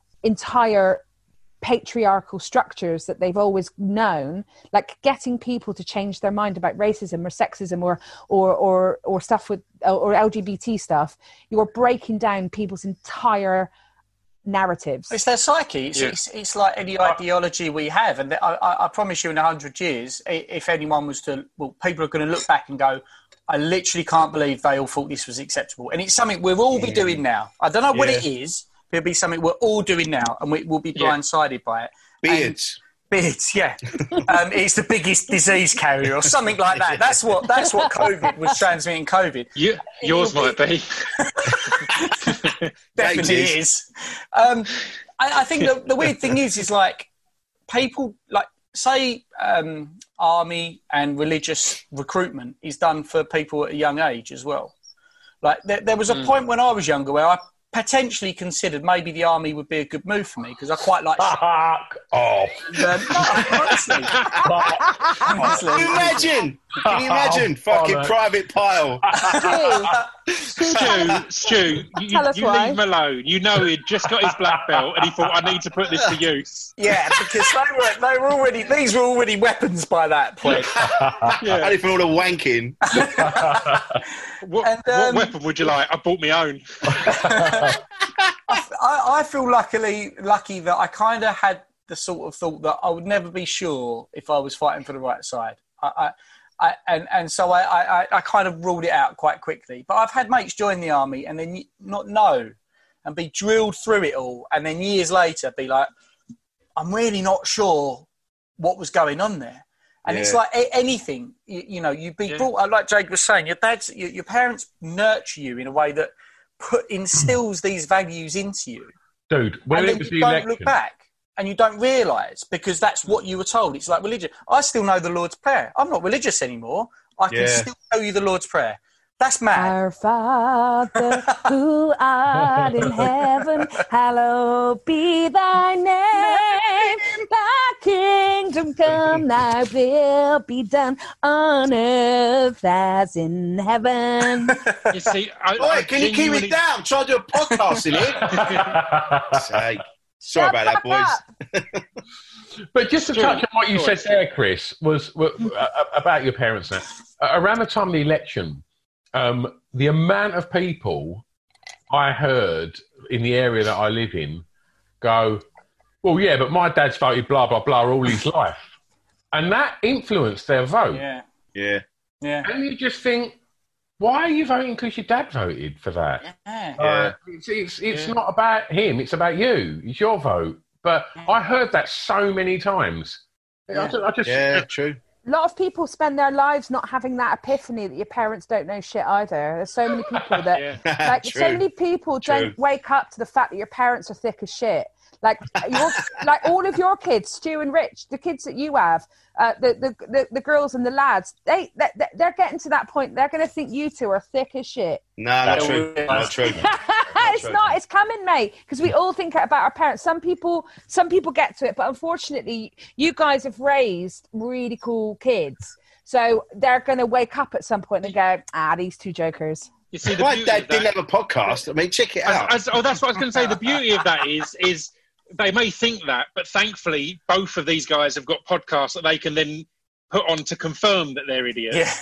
[SPEAKER 4] entire patriarchal structures that they've always known, like getting people to change their mind about racism or sexism or or or, or stuff with or L G B T stuff. You're breaking down people's entire narratives.
[SPEAKER 6] it's their psyche. It's,
[SPEAKER 7] Yeah.
[SPEAKER 6] it's, it's like any ideology we have. And I, I, I promise you in a hundred years, i- if anyone was to, well, people are going to look back and go, I literally can't believe they all thought this was acceptable. And it's something we'll all be doing now. I don't know what
[SPEAKER 5] Yeah.
[SPEAKER 6] it is, but it'll be something we're all doing now and we, we'll be
[SPEAKER 7] Yeah.
[SPEAKER 6] blindsided by it.
[SPEAKER 5] Beards.
[SPEAKER 6] Beards, yeah. um, it's the biggest disease carrier or something like that. That's what that's what COVID was transmitting COVID.
[SPEAKER 7] You, yours
[SPEAKER 6] It'll
[SPEAKER 7] might be.
[SPEAKER 6] Definitely
[SPEAKER 5] Eighties.
[SPEAKER 6] is. Um, I, I think the, the weird thing is, is like people like say um, army and religious recruitment is done for people at a young age as well. Like there, there was a
[SPEAKER 7] Mm.
[SPEAKER 6] point when I was younger where I potentially considered maybe the army would be a good move for me because I quite like.
[SPEAKER 8] Fuck off.
[SPEAKER 6] um, no, honestly, honestly.
[SPEAKER 5] Can you imagine? Can you imagine? Fucking
[SPEAKER 8] bollocks.
[SPEAKER 5] private pile.
[SPEAKER 7] Stu, Stu, you,
[SPEAKER 4] Tell us
[SPEAKER 7] you
[SPEAKER 4] why.
[SPEAKER 7] leave him alone. You know he'd just got his black belt and he thought, I need to put this to use.
[SPEAKER 6] Yeah, because they were they were already these were already weapons by that point.
[SPEAKER 7] Yeah.
[SPEAKER 5] Only for all the wanking.
[SPEAKER 7] What,
[SPEAKER 6] And,
[SPEAKER 7] what
[SPEAKER 6] um,
[SPEAKER 7] weapon would you like? I bought my own.
[SPEAKER 6] I, I feel luckily lucky that I kind of had the sort of thought that I would never be sure if I was fighting for the right side. I, I, I and and so I, I, I kind of ruled it out quite quickly. But I've had mates join the army and then not know and be drilled through it all, and then years later be like, I'm really not sure what was going on there. And it's
[SPEAKER 5] Yeah.
[SPEAKER 6] like a- anything, you, you know, you'd be
[SPEAKER 7] Yeah.
[SPEAKER 6] brought, like Jake was saying, your dad's, your, your parents nurture you in a way that put instills these values into you.
[SPEAKER 8] Dude, when
[SPEAKER 6] And
[SPEAKER 8] it
[SPEAKER 6] then
[SPEAKER 8] was
[SPEAKER 6] you
[SPEAKER 8] the
[SPEAKER 6] don't
[SPEAKER 8] election,
[SPEAKER 6] look back and you don't realise because that's what you were told. It's like religion. I still know the Lord's Prayer. I'm not religious anymore. I can
[SPEAKER 5] Yeah.
[SPEAKER 6] still tell you the Lord's Prayer. That's mad.
[SPEAKER 4] Our Father who art in heaven, hallowed be thy name. Thy kingdom come, thy will be done on earth as in heaven.
[SPEAKER 7] You see, I, I
[SPEAKER 5] Oi, can you keep
[SPEAKER 7] genuinely-
[SPEAKER 5] it down? Try to do a podcast in it. Sake. Sorry about that, boys.
[SPEAKER 8] But just to
[SPEAKER 7] Stu,
[SPEAKER 8] touch on what you
[SPEAKER 7] go
[SPEAKER 8] said
[SPEAKER 7] on,
[SPEAKER 8] there, Chris, was, was uh, about your parents now. Uh, around the time of the election, um, the amount of people I heard in the area that I live in go, well, yeah, but my dad's voted blah, blah, blah all his life. And that influenced their vote.
[SPEAKER 6] Yeah,
[SPEAKER 5] Yeah.
[SPEAKER 6] yeah,
[SPEAKER 8] And you just think, why are you voting because your dad voted for that?
[SPEAKER 6] yeah.
[SPEAKER 8] Uh, it's it's, it's
[SPEAKER 7] Yeah.
[SPEAKER 8] not about him, it's about you. It's your vote. But I heard that so many times. I
[SPEAKER 6] Yeah.
[SPEAKER 8] just, I just
[SPEAKER 5] Yeah, true.
[SPEAKER 4] A lot of people spend their lives not having that epiphany that your parents don't know shit either. There's so many people that,
[SPEAKER 7] Yeah.
[SPEAKER 4] like,
[SPEAKER 5] True.
[SPEAKER 4] so many people
[SPEAKER 5] True.
[SPEAKER 4] don't wake up to the fact that your parents are thick as shit. Like, your, like all of your kids, Stu and Rich, the kids that you have, uh, the, the, the the girls and the lads, they, they they're getting to that point. They're going to think you two are thick as shit.
[SPEAKER 5] No, not
[SPEAKER 6] Yeah,
[SPEAKER 5] true.
[SPEAKER 6] we-
[SPEAKER 5] Not true.
[SPEAKER 4] It's not. It's coming, mate. Because we all think about our parents. Some people, some people get to it, but unfortunately, you guys have raised really cool kids, so they're going to wake up at some point and go, "Ah, these two jokers."
[SPEAKER 7] You see, the
[SPEAKER 5] My
[SPEAKER 7] beauty
[SPEAKER 5] dad
[SPEAKER 7] of
[SPEAKER 5] didn't
[SPEAKER 7] that,
[SPEAKER 5] have a podcast. I mean, check it
[SPEAKER 7] as,
[SPEAKER 5] out.
[SPEAKER 7] as, oh, that's what I was going to say. The beauty of that is, is they may think that, but thankfully, both of these guys have got podcasts that they can then put on to confirm that they're idiots.
[SPEAKER 6] Yeah.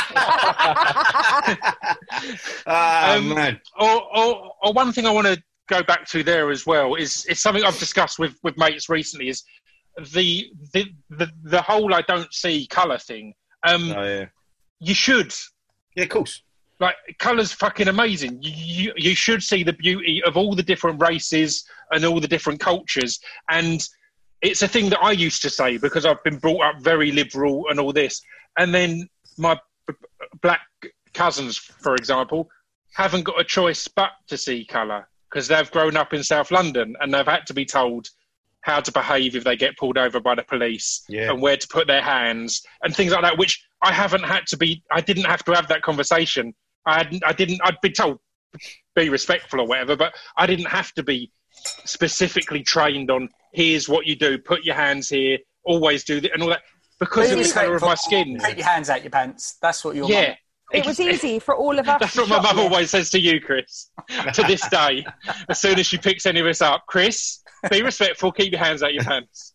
[SPEAKER 5] Ah,
[SPEAKER 7] Um,
[SPEAKER 5] man.
[SPEAKER 7] Or, or, or one thing I want to go back to there as well is it's something I've discussed with, with mates recently is the the, the the whole I don't see colour thing. Um,
[SPEAKER 5] Oh, yeah.
[SPEAKER 7] You should.
[SPEAKER 5] Yeah, of course.
[SPEAKER 7] Like, colour's fucking amazing. You, you you should see the beauty of all the different races and all the different cultures. And it's a thing that I used to say because I've been brought up very liberal and all this. And then my b- black cousins, for example, haven't got a choice but to see colour because they've grown up in South London and they've had to be told how to behave if they get pulled over by the police
[SPEAKER 5] Yeah.
[SPEAKER 7] and where to put their hands and things like that, which I haven't had to be, I didn't have to have that conversation. I hadn't, I didn't, I'd been told be respectful or whatever, but I didn't have to be specifically trained on here's what you do, put your hands here, always do that and all that because of the colour of my skin.
[SPEAKER 6] Keep your hands out your pants. That's what you're.
[SPEAKER 7] Yeah.
[SPEAKER 4] It was easy for all of us.
[SPEAKER 7] That's
[SPEAKER 4] to
[SPEAKER 7] what my mum
[SPEAKER 4] shoplift.
[SPEAKER 7] always says to you, Chris. To this day, as soon as she picks any of us up, Chris, be respectful, keep your hands out your pants.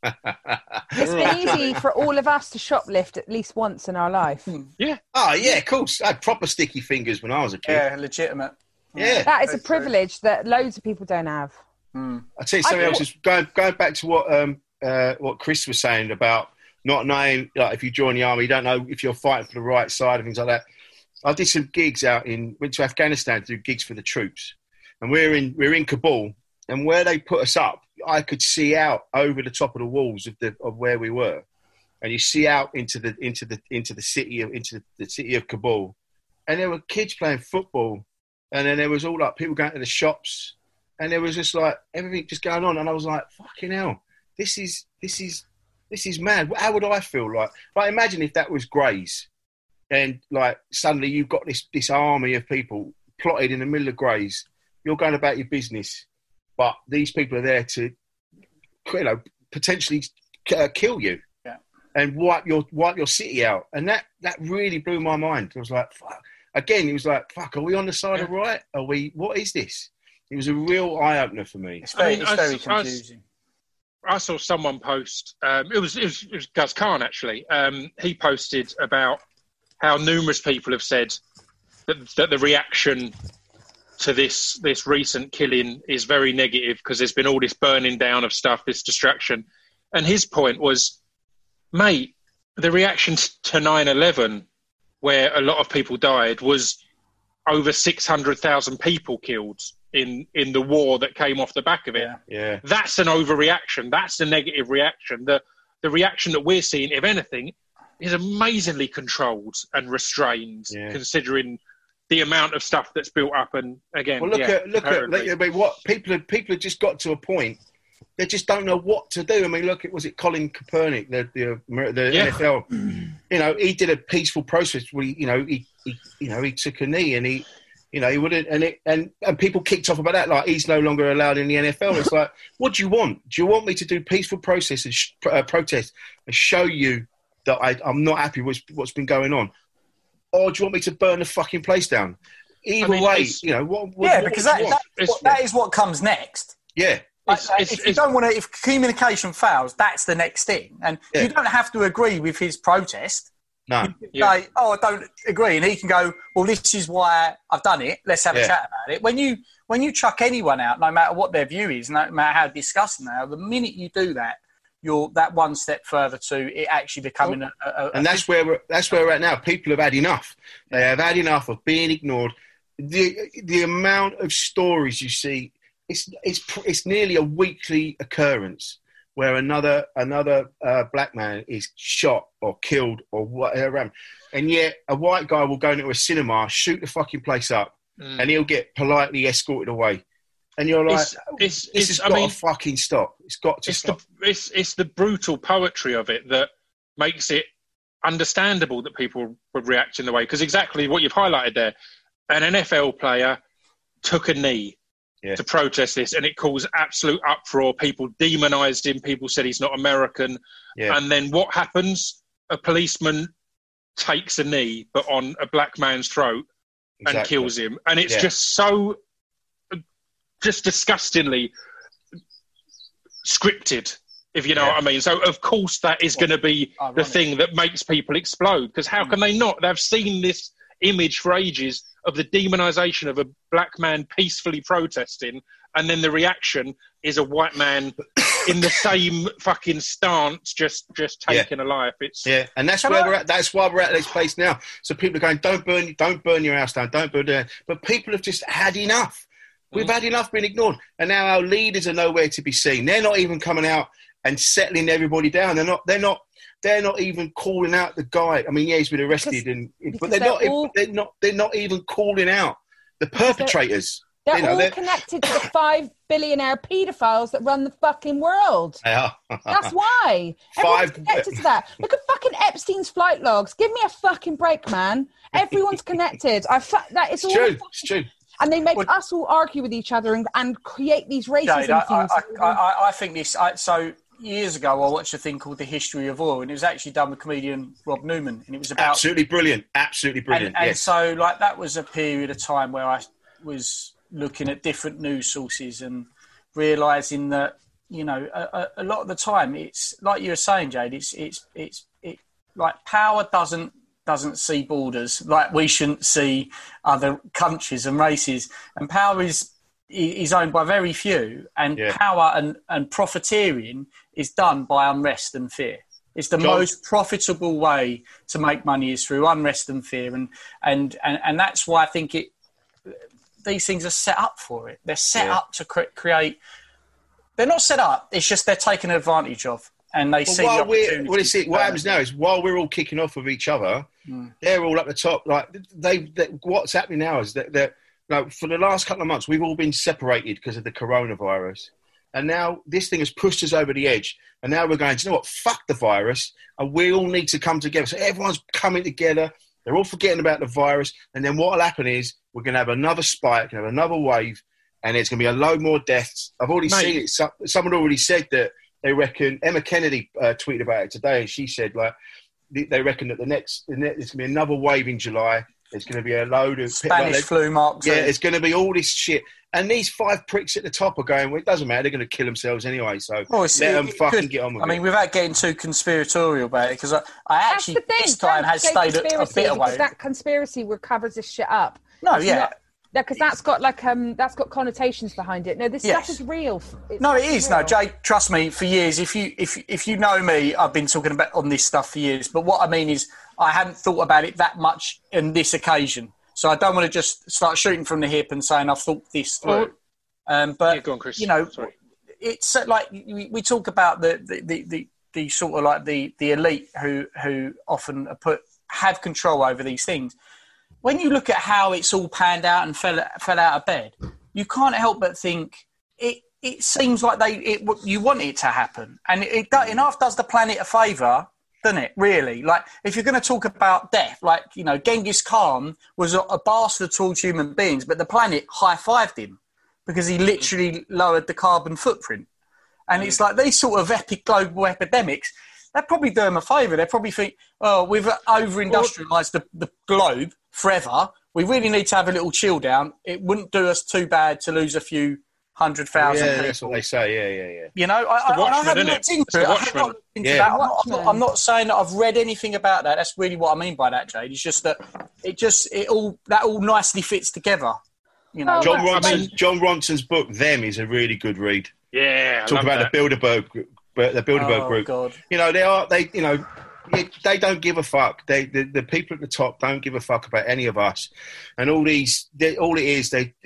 [SPEAKER 4] It's been easy for all of us to shoplift at least once in our life.
[SPEAKER 7] Yeah.
[SPEAKER 5] Oh, yeah, of course. I had proper sticky fingers when I was a kid.
[SPEAKER 6] Yeah, legitimate.
[SPEAKER 5] Yeah.
[SPEAKER 4] That is a
[SPEAKER 6] Very true.
[SPEAKER 4] privilege that loads of people don't have.
[SPEAKER 5] I'll tell you something else. Is going, going back to what um, uh, what Chris was saying about not knowing, like, if you join the army, you don't know if you're fighting for the right side and things like that. I did some gigs out in, went to Afghanistan to do gigs for the troops. And we're in, we're in Kabul. And where they put us up, I could see out over the top of the walls of the of where we were. And you see out into the into the into the city of into the, the city of Kabul. And there were kids playing football. And then there was all like people going to the shops. And there was just like everything just going on. And I was like, fucking hell, this is this is this is mad. How would I feel like? Like, imagine if that was Grays. And like suddenly you've got this this army of people plotted in the middle of Grays. You're going about your business, but these people are there to, you know, potentially uh, kill you,
[SPEAKER 6] Yeah.
[SPEAKER 5] and wipe your wipe your city out. And that that really blew my mind. I was like, fuck. Again, it was like, fuck. Are we on the side of right? Are we? What is this? It was a real eye opener for me.
[SPEAKER 6] It's very,
[SPEAKER 7] I mean,
[SPEAKER 6] it's
[SPEAKER 7] I
[SPEAKER 6] very
[SPEAKER 7] s- I s-
[SPEAKER 6] confusing.
[SPEAKER 7] I saw someone post, um, it, was, it, was, it was Guz Khan actually. Um, he posted about how numerous people have said that, that the reaction to this this recent killing is very negative because there's been all this burning down of stuff, this distraction. And his point was, mate, the reaction to nine eleven, where a lot of people died, was over six hundred thousand people killed in, in the war that came off the back of it.
[SPEAKER 6] Yeah.
[SPEAKER 5] Yeah,
[SPEAKER 7] That's an overreaction. That's the negative reaction. The the reaction that we're seeing, if anything, is amazingly controlled and restrained,
[SPEAKER 5] Yeah.
[SPEAKER 7] considering the amount of stuff that's built up. And again,
[SPEAKER 5] Well, look
[SPEAKER 7] yeah,
[SPEAKER 5] at look at
[SPEAKER 7] totally.
[SPEAKER 5] I mean, what people have, people have just got to a point. They just don't know what to do. I mean, look at was it Colin Kaepernick, the the, the
[SPEAKER 7] Yeah.
[SPEAKER 5] N F L. You know, he did a peaceful process. Where he, you know, he, he you know he took a knee and he, you know, he wouldn't and it and and people kicked off about that like he's no longer allowed in the N F L. It's like, what do you want? Do you want me to do peaceful process and sh- uh, protest and show you that I, I'm not happy with what's been going on, or do you want me to burn the fucking place down? Either
[SPEAKER 7] I mean,
[SPEAKER 5] way,
[SPEAKER 7] it's-
[SPEAKER 5] you know what? what
[SPEAKER 6] Yeah,
[SPEAKER 5] what
[SPEAKER 6] because
[SPEAKER 5] do you
[SPEAKER 6] that,
[SPEAKER 5] want?
[SPEAKER 6] that,
[SPEAKER 7] It's-
[SPEAKER 6] what, that is what comes next.
[SPEAKER 5] yeah.
[SPEAKER 6] Like,
[SPEAKER 7] It's-
[SPEAKER 6] uh,
[SPEAKER 7] it's-
[SPEAKER 6] if you
[SPEAKER 7] it's-
[SPEAKER 6] don't want to, if communication fails, that's the next thing, and
[SPEAKER 5] Yeah.
[SPEAKER 6] you don't have to agree with his protest.
[SPEAKER 5] No.
[SPEAKER 6] You can
[SPEAKER 7] Yeah.
[SPEAKER 6] say, "Oh, I don't agree," and he can go, "Well, this is why I've done it. Let's have
[SPEAKER 5] Yeah.
[SPEAKER 6] a chat about it." When you when you chuck anyone out, no matter what their view is, no matter how disgusting they are, the minute you do that, you're that one step further to it actually becoming a, a, a
[SPEAKER 5] And that's where we're, that's where we're at now. People have had enough. They have had enough of being ignored. The the amount of stories you see, it's it's pr- it's nearly a weekly occurrence where another another uh, black man is shot or killed or whatever, and yet a white guy will go into a cinema, shoot the fucking place up, mm. and he'll get politely escorted away. And you're like,
[SPEAKER 7] it's, it's,
[SPEAKER 5] this
[SPEAKER 7] it's,
[SPEAKER 5] has
[SPEAKER 7] I
[SPEAKER 5] got
[SPEAKER 7] mean,
[SPEAKER 5] to fucking stop. It's got to
[SPEAKER 7] it's
[SPEAKER 5] stop.
[SPEAKER 7] The, it's, it's the brutal poetry of it that makes it understandable that people would react in the way. Because exactly what you've highlighted there, an N F L player took a knee yeah. to protest this, and it caused absolute uproar. People demonised him. People said he's not American. Yeah. And then what happens? A policeman takes a knee, but on a black man's throat, exactly. and kills him. And it's yeah. just so... just disgustingly scripted, if you know yeah. what I mean. So, of course, that is going to be Ironic. the thing that makes people explode. Because how mm. can they not? They've seen this image for ages of the demonisation of a black man peacefully protesting, and then the reaction is a white man in the same fucking stance, just just taking
[SPEAKER 5] yeah.
[SPEAKER 7] a life. It's
[SPEAKER 5] yeah, and that's where I... we're at. That's why we're at this place now. So people are going, "Don't burn, don't burn your house down, don't burn it down." But people have just had enough. We've had enough being ignored. And now our leaders are nowhere to be seen. They're not even coming out and settling everybody down. They're not they're not they're not even calling out the guy. I mean, yeah, he's been arrested because, and but they're, they're not all, they're not they're not even calling out the perpetrators.
[SPEAKER 4] They're, they're
[SPEAKER 5] you know,
[SPEAKER 4] all
[SPEAKER 5] they're,
[SPEAKER 4] connected to the five billionaire paedophiles that run the fucking world.
[SPEAKER 5] They are.
[SPEAKER 4] That's why. Everyone's connected to that. Look at fucking Epstein's flight logs. Give me a fucking break, man. Everyone's connected. I fa- that it's,
[SPEAKER 5] it's
[SPEAKER 4] all
[SPEAKER 5] true.
[SPEAKER 4] fucking-
[SPEAKER 5] It's true.
[SPEAKER 4] And they make
[SPEAKER 6] well,
[SPEAKER 4] us all argue with each other and, and create these racism
[SPEAKER 6] Jade, I,
[SPEAKER 4] things.
[SPEAKER 6] I, I, I think this... I, so, years ago, I watched a thing called The History of Oil, and it was actually done with comedian Rob Newman, and it was about...
[SPEAKER 5] Absolutely brilliant. Absolutely brilliant,
[SPEAKER 6] And, and
[SPEAKER 5] yes.
[SPEAKER 6] so, like, that was a period of time where I was looking at different news sources and realising that, you know, a, a lot of the time, it's... Like you were saying, Jade, it's... it's, it's it, like, power doesn't... doesn't see borders, like we shouldn't see other countries and races, and power is is owned by very few, and yeah. power and, and profiteering is done by unrest and fear. It's the John. most profitable way to make money is through unrest and fear, and and and, and that's why I think it these things are set up for it. They're set yeah. up to cre- create. They're not set up. It's just they're taken advantage of. And they
[SPEAKER 5] well,
[SPEAKER 6] see
[SPEAKER 5] while
[SPEAKER 6] the
[SPEAKER 5] we're, what, is it, what happens now is while we're all kicking off with each other, mm. they're all up the top. Like they, they what's happening now is that they're, like, for the last couple of months we've all been separated because of the coronavirus, and now this thing has pushed us over the edge. And now we're going, do you know what? Fuck the virus, and we all need to come together. So everyone's coming together. They're all forgetting about the virus, and then what will happen is we're going to have another spike, have another wave, and there's going to be a load more deaths. I've already Mate. seen it. So, someone already said that. They reckon, Emma Kennedy uh, tweeted about it today, and she said, like, they reckon that the next, the next there's going to be another wave in July. There's going to be a load of...
[SPEAKER 6] Spanish like, flu, Mark.
[SPEAKER 5] Yeah, it's going to be all this shit. And these five pricks at the top are going, well, it doesn't matter, they're going to kill themselves anyway, so oh, let them fucking
[SPEAKER 6] could,
[SPEAKER 5] get on with
[SPEAKER 6] I
[SPEAKER 5] it.
[SPEAKER 6] I mean, without getting too conspiratorial about it, because I, I actually, this time, has stayed a, a bit away.
[SPEAKER 4] That conspiracy where covers this shit up.
[SPEAKER 6] No,
[SPEAKER 4] it's
[SPEAKER 6] yeah.
[SPEAKER 4] Not, because that's got like um that's got connotations behind it. No, this
[SPEAKER 6] yes.
[SPEAKER 4] stuff is real. It's
[SPEAKER 6] no, it is.
[SPEAKER 4] real.
[SPEAKER 6] No, Jay, trust me. For years, if you if if you know me, I've been talking about on this stuff for years. But what I mean is, I hadn't thought about it that much in this occasion. So I don't want to just start shooting from the hip and saying I've thought this through. Um, but yeah, go on, Chris. You know, Sorry. it's like we, we talk about the the, the the the sort of like the the elite who who often are put have control over these things. When you look at how it's all panned out and fell fell out of bed, you can't help but think it. It seems like they it, you want it to happen, and it, it enough does the planet a favour, doesn't it? Really, like if you're going to talk about death, like you know, Genghis Khan was a, a bastard towards human beings, but the planet high fived him because he literally lowered the carbon footprint. And it's like these sort of epic global epidemics. They probably do them a favour. They probably think, oh, we've over-industrialised the, the globe forever. We really need to have a little chill down. It wouldn't do us too bad to lose a few hundred thousand
[SPEAKER 5] yeah,
[SPEAKER 6] people.
[SPEAKER 5] That's what they say, yeah, yeah, yeah.
[SPEAKER 6] You know, I, I, I haven't looked into it. I haven't looked into
[SPEAKER 5] yeah.
[SPEAKER 6] that. I'm not, I'm, not, I'm not saying that I've read anything about that. That's really what I mean by that, Jade. It's just that it just, it all, that all nicely fits together. You know,
[SPEAKER 5] John Ronson, John Ronson's book, Them, is a really good read.
[SPEAKER 7] Yeah,
[SPEAKER 5] Talk about that. the Bilderberg group. The Bilderberg
[SPEAKER 6] oh,
[SPEAKER 5] group,
[SPEAKER 6] God.
[SPEAKER 5] you know, they are they, you know, they don't give a fuck. They, the, the people at the top don't give a fuck about any of us, and all these, they, all it is, they,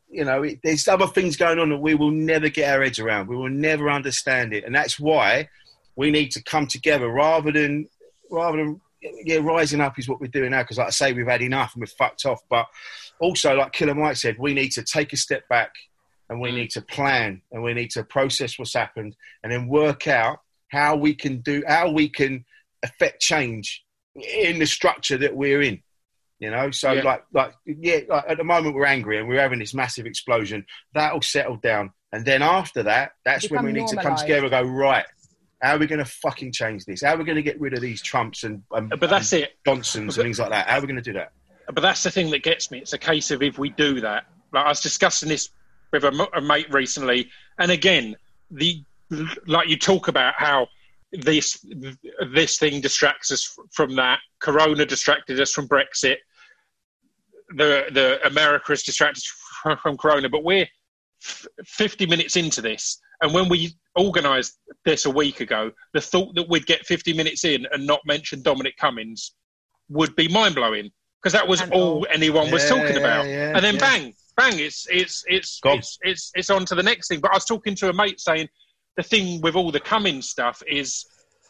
[SPEAKER 5] you know, it, there's other things going on that we will never get our heads around. We will never understand it. And that's why we need to come together rather than, rather than, yeah, rising up is what we're doing now. Because like I say, we've had enough and we're fucked off. But also, like Killer Mike said, we need to take a step back and we need to plan and we need to process what's happened and then work out how we can do, how we can affect change in the structure that we're in. You know, so yeah. like, like, yeah, like at the moment we're angry and we're having this massive explosion. That'll settle down. And then after that, that's
[SPEAKER 4] Become
[SPEAKER 5] when we need
[SPEAKER 4] normalised.
[SPEAKER 5] to come together and go, right, how are we going to fucking change this? How are we going to get rid of these Trumps and, and
[SPEAKER 7] but that's
[SPEAKER 5] and
[SPEAKER 7] it.
[SPEAKER 5] Johnsons and things like that? How are we going to do that?
[SPEAKER 7] But that's the thing that gets me. It's a case of if we do that. Like I was discussing this with a, a mate recently. And again, the like you talk about how this this thing distracts us from that. Corona distracted us from Brexit. The the America is distracted from, from Corona, but we're f- fifty minutes into this, and when we organised this a week ago, the thought that we'd get fifty minutes in and not mention Dominic Cummings would be mind blowing because that was
[SPEAKER 4] And
[SPEAKER 7] all
[SPEAKER 4] all.
[SPEAKER 7] anyone was
[SPEAKER 5] Yeah,
[SPEAKER 7] talking about.
[SPEAKER 5] yeah,
[SPEAKER 7] and then
[SPEAKER 5] yeah.
[SPEAKER 7] bang, bang, it's it's it's
[SPEAKER 5] Gone.
[SPEAKER 7] it's, it's it's on to the next thing. But I was talking to a mate saying the thing with all the Cummings stuff is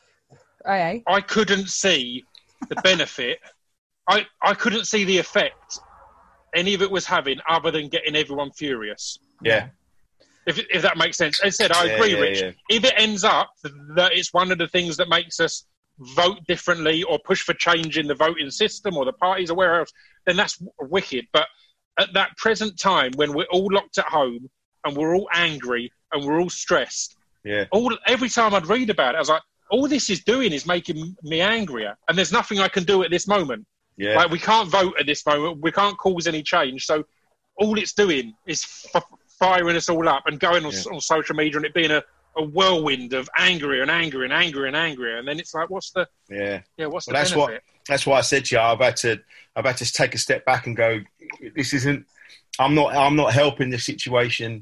[SPEAKER 4] Aye,
[SPEAKER 7] I couldn't see the benefit. I I couldn't see the effect any of it was having other than getting everyone furious.
[SPEAKER 5] Yeah.
[SPEAKER 7] If if that makes sense. As I said, I
[SPEAKER 5] Yeah,
[SPEAKER 7] agree,
[SPEAKER 5] yeah,
[SPEAKER 7] Rich.
[SPEAKER 5] yeah.
[SPEAKER 7] If it ends up that it's one of the things that makes us vote differently or push for change in the voting system or the parties or where else, then that's w- wicked. But at that present time, when we're all locked at home and we're all angry and we're all stressed,
[SPEAKER 5] Yeah.
[SPEAKER 7] all every time I'd read about it, I was like, all this is doing is making me angrier. And there's nothing I can do at this moment.
[SPEAKER 5] Yeah.
[SPEAKER 7] Like, we can't vote at this moment. We can't cause any change. So all it's doing is f- firing us all up and going on,
[SPEAKER 5] Yeah.
[SPEAKER 7] on social media and it being a, a whirlwind of angrier and angrier and angrier and angrier. And then it's like, what's the
[SPEAKER 5] Yeah.
[SPEAKER 7] yeah? What's the
[SPEAKER 5] Well, that's
[SPEAKER 7] benefit?
[SPEAKER 5] what that's why I said to you. I've had to I've had to take a step back and go. This isn't. I'm not. I'm not helping the situation.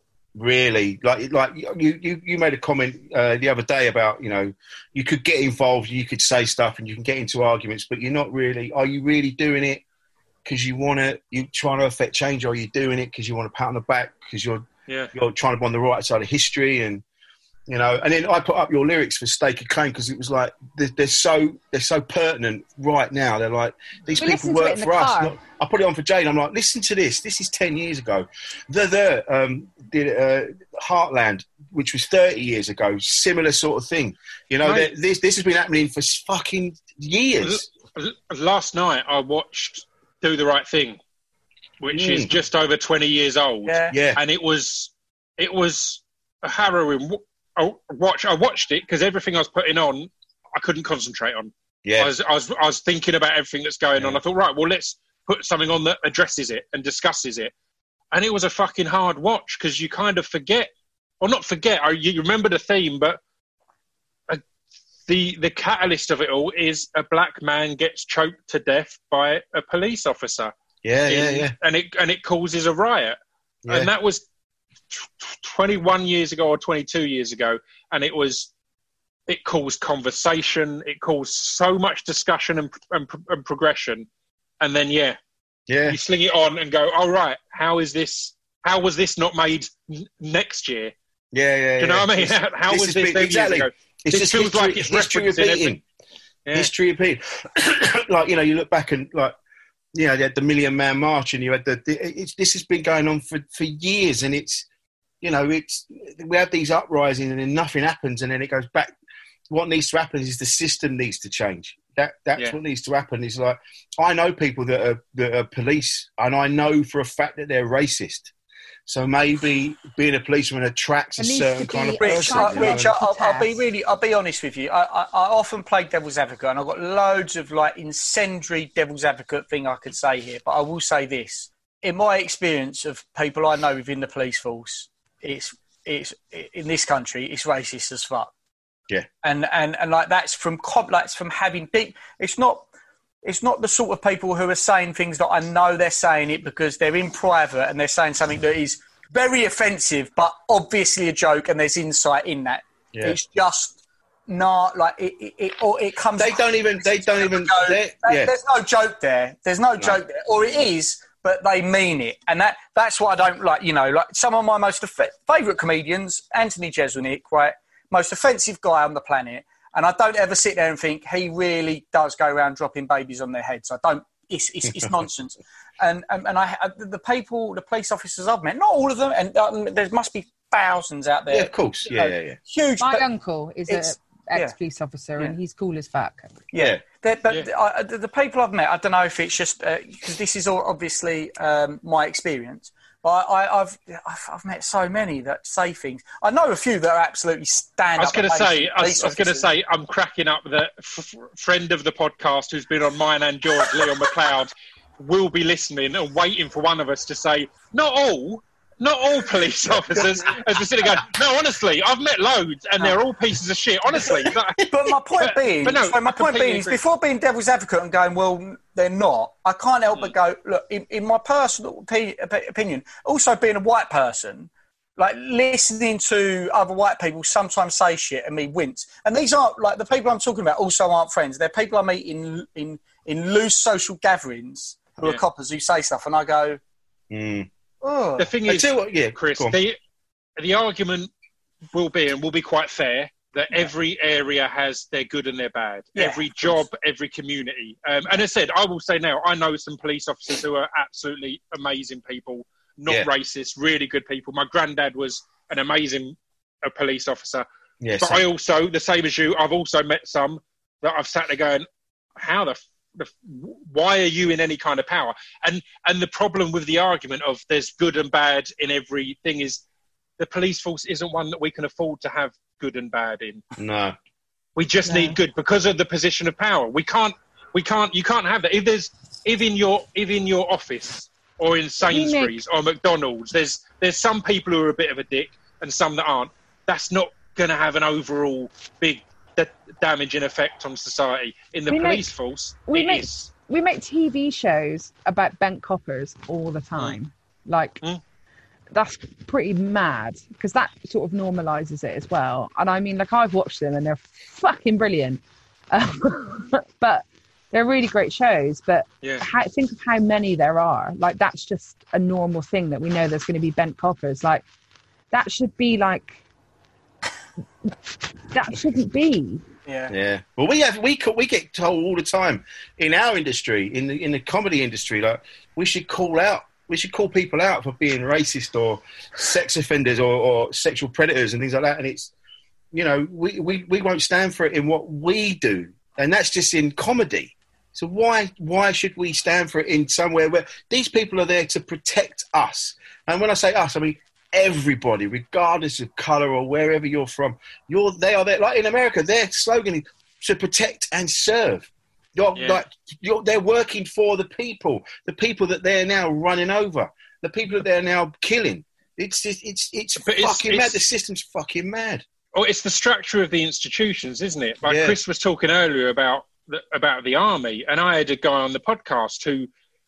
[SPEAKER 5] Really, like like you you you made a comment uh, the other day about, you know, you could get involved, you could say stuff, and you can get into arguments, but you're not really. Are you really doing it because you want to? You trying to affect change, or are you doing it because you want to pat on the back because you're
[SPEAKER 7] Yeah.
[SPEAKER 5] you're trying to be on the right side of history? And you know, and then I put up your lyrics for Stake a Claim because it was like they're, they're so they're so pertinent right now. They're like, these
[SPEAKER 4] We
[SPEAKER 5] people
[SPEAKER 4] listened to it
[SPEAKER 5] work
[SPEAKER 4] in the
[SPEAKER 5] for us.
[SPEAKER 4] car.
[SPEAKER 5] Not- I put it on for Jane. I'm like, listen to this. This is ten years ago. The the um, did uh, Heartland, which was thirty years ago. Similar sort of thing. You know,
[SPEAKER 7] Right.
[SPEAKER 5] this this has been happening for fucking years.
[SPEAKER 7] L- Last night I watched Do the Right Thing, which is
[SPEAKER 5] Mm.
[SPEAKER 7] just over twenty years old.
[SPEAKER 6] Yeah.
[SPEAKER 5] Yeah,
[SPEAKER 7] And it was it was a harrowing w- I watch. I watched it because everything I was putting on, I couldn't concentrate on.
[SPEAKER 5] yeah,
[SPEAKER 7] I was I was I was thinking about everything that's going on.
[SPEAKER 5] Yeah.
[SPEAKER 7] I thought, right, well, let's put something on that addresses it and discusses it. And it was a fucking hard watch because you kind of forget, or not forget. I- You remember the theme, but uh, the the catalyst of it all is a black man gets choked to death by a police officer.
[SPEAKER 5] yeah, yeah,
[SPEAKER 7] in-
[SPEAKER 5] yeah.
[SPEAKER 7] And it and it causes a riot.
[SPEAKER 5] Yeah.
[SPEAKER 7] And that was t- twenty-one years ago or twenty-two years ago, and it was it caused conversation, it caused so much discussion and, and, and progression, and then yeah,
[SPEAKER 5] yeah.
[SPEAKER 7] you sling it on and go, all right, how is this? How was this not made n- next year?
[SPEAKER 5] Yeah, yeah,
[SPEAKER 7] Do you know
[SPEAKER 5] yeah.
[SPEAKER 7] what I mean?
[SPEAKER 5] This-
[SPEAKER 7] How, how
[SPEAKER 5] this
[SPEAKER 7] was
[SPEAKER 5] has
[SPEAKER 7] this
[SPEAKER 5] been-
[SPEAKER 7] ten
[SPEAKER 5] exactly.
[SPEAKER 7] years ago?
[SPEAKER 5] It's
[SPEAKER 7] This
[SPEAKER 5] just
[SPEAKER 7] feels
[SPEAKER 5] history,
[SPEAKER 7] like it's
[SPEAKER 5] history
[SPEAKER 7] referencing
[SPEAKER 5] repeating.
[SPEAKER 7] everything. Yeah.
[SPEAKER 5] History repeating. Like, you know, you look back and like, you know, you had the Million Man March, and you had the. the it's, this has been going on for, for years, and it's, you know, it's we have these uprisings, and then nothing happens, and then it goes back. What needs to happen is the system needs to change. That that's
[SPEAKER 7] Yeah.
[SPEAKER 5] what needs to happen. It's like, I know people that are that are police, and I know for a fact that they're racist. So maybe being a policeman attracts a
[SPEAKER 4] It needs
[SPEAKER 5] certain
[SPEAKER 4] to
[SPEAKER 5] kind
[SPEAKER 4] be
[SPEAKER 5] of
[SPEAKER 4] a
[SPEAKER 6] Rich,
[SPEAKER 5] person.
[SPEAKER 6] I,
[SPEAKER 5] you know?
[SPEAKER 6] Rich I'll, I'll be
[SPEAKER 4] Test.
[SPEAKER 6] really, I'll be honest with you. I, I, I often play devil's advocate, and I've got loads of like incendiary devil's advocate thing I could say here. But I will say this: in my experience of people I know within the police force, it's it's in this country, it's racist as fuck.
[SPEAKER 5] Yeah.
[SPEAKER 6] And and and like that's from comp, like it's from having deep. It's not. It's not the sort of people who are saying things that I know they're saying it because they're in private and they're saying something that is very offensive, but obviously a joke, and there's insight in that.
[SPEAKER 5] Yeah.
[SPEAKER 6] It's just not like it. It, it, or it comes.
[SPEAKER 5] They don't even. They don't even.
[SPEAKER 6] Go,
[SPEAKER 5] they-
[SPEAKER 6] there-
[SPEAKER 5] Yeah.
[SPEAKER 6] There's no joke there. There's no joke there, or it is, but they mean it, and that that's what I don't like. You know, like some of my most off- favourite comedians, Anthony Jeselnik, right, most offensive guy on the planet, and I don't ever sit there and think he really does go around dropping babies on their heads. I don't. It's it's, it's nonsense. And and, and I the people, the police officers I've met, not all of them, and um, there must be thousands out there.
[SPEAKER 5] Yeah, of course. Yeah, yeah, yeah.
[SPEAKER 6] Huge.
[SPEAKER 4] My
[SPEAKER 6] but
[SPEAKER 4] uncle is an ex-police officer,
[SPEAKER 6] Yeah.
[SPEAKER 4] and he's cool as fuck.
[SPEAKER 6] Yeah, They're- but
[SPEAKER 7] Yeah.
[SPEAKER 6] I, the, the people I've met, I don't know if it's just because this is all obviously um, my experience. But I, I, I've, I've I've met so many that say things. I know a few that are absolutely stand.
[SPEAKER 7] I was going to say, I
[SPEAKER 6] police
[SPEAKER 7] was, I was going to
[SPEAKER 6] officers.
[SPEAKER 7] say, I'm cracking up that f- friend of the podcast who's been on mine and yours, Leon McLeod, will be listening and waiting for one of us to say, not all, not all police officers. As we're sitting going, no, honestly, I've met loads and they're all pieces of shit. Honestly, but,
[SPEAKER 6] But my point
[SPEAKER 7] but-
[SPEAKER 6] being,
[SPEAKER 7] but no,
[SPEAKER 6] so my
[SPEAKER 7] I
[SPEAKER 6] point
[SPEAKER 7] completely
[SPEAKER 6] being is,
[SPEAKER 7] agree.
[SPEAKER 6] before being devil's advocate and going, well, they're not, I can't help but go, look, in, in my personal opi- opi- opinion, also being a white person, like listening to other white people sometimes say shit and me wince. And these aren't, like, the people I'm talking about also aren't friends. They're people I meet in in, in loose social gatherings who
[SPEAKER 7] Yeah.
[SPEAKER 6] are coppers who say stuff, and I go,
[SPEAKER 5] Mm.
[SPEAKER 6] oh.
[SPEAKER 7] the thing
[SPEAKER 5] I
[SPEAKER 7] is,
[SPEAKER 5] tell you what, yeah,
[SPEAKER 7] Chris,
[SPEAKER 5] go on.
[SPEAKER 7] the, the argument will be, and will be quite fair, that every area has their good and their bad.
[SPEAKER 6] Yeah,
[SPEAKER 7] every
[SPEAKER 6] of
[SPEAKER 7] job,
[SPEAKER 6] course.
[SPEAKER 7] every community. Um, and as I said, I will say now, I know some police officers who are absolutely amazing people, not
[SPEAKER 5] Yeah.
[SPEAKER 7] racist, really good people. My granddad was an amazing uh, police officer.
[SPEAKER 5] Yeah,
[SPEAKER 7] But
[SPEAKER 5] so-
[SPEAKER 7] I also, the same as you, I've also met some that I've sat there going, how the, f- the f- why are you in any kind of power? And and the problem with the argument of there's good and bad in everything is the police force isn't one that we can afford to have good and bad in.
[SPEAKER 5] no.
[SPEAKER 7] We just
[SPEAKER 4] No.
[SPEAKER 7] need good because of the position of power. We can't, we can't, you can't have that. If there's, if in your, if in your office or in Sainsbury's or McDonald's, there's, there's some people who are a bit of a dick and some that aren't. That's not going to have an overall big da- damaging effect on society. In the
[SPEAKER 4] We
[SPEAKER 7] police
[SPEAKER 4] make-
[SPEAKER 7] force,
[SPEAKER 4] we
[SPEAKER 7] it
[SPEAKER 4] make-
[SPEAKER 7] is.
[SPEAKER 4] We make T V shows about bent coppers all the time. Like,
[SPEAKER 7] Mm.
[SPEAKER 4] that's pretty mad because that sort of normalizes it as well. And I mean, like, I've watched them and they're fucking brilliant. Um, but they're really great shows. But
[SPEAKER 7] Yeah.
[SPEAKER 4] how, think of how many there are. Like, that's just a normal thing that we know there's going to be bent coppers. Like, that should be like, that shouldn't be.
[SPEAKER 6] Yeah.
[SPEAKER 5] Yeah. Well, we have we co- we get told all the time in our industry, in the in the comedy industry, like we should call out, we should call people out for being racist or sex offenders or, or sexual predators and things like that. And it's, you know, we, we, we won't stand for it in what we do, and that's just in comedy. So why why should we stand for it in somewhere where these people are there to protect us? And when I say us, I mean everybody, regardless of colour or wherever you're from. You're they are there. Like in America, their slogan is to protect and serve. You're
[SPEAKER 7] Yeah.
[SPEAKER 5] like you're, they're working for the people, the people that they're now running over, the people that they're now killing. It's just, it's it's
[SPEAKER 7] But it's-
[SPEAKER 5] fucking
[SPEAKER 7] it's-
[SPEAKER 5] mad. The system's fucking mad.
[SPEAKER 7] Oh, it's the structure of the institutions, isn't it? Like
[SPEAKER 5] Yeah.
[SPEAKER 7] Chris was talking earlier about the, about the army, and I had a guy on the podcast who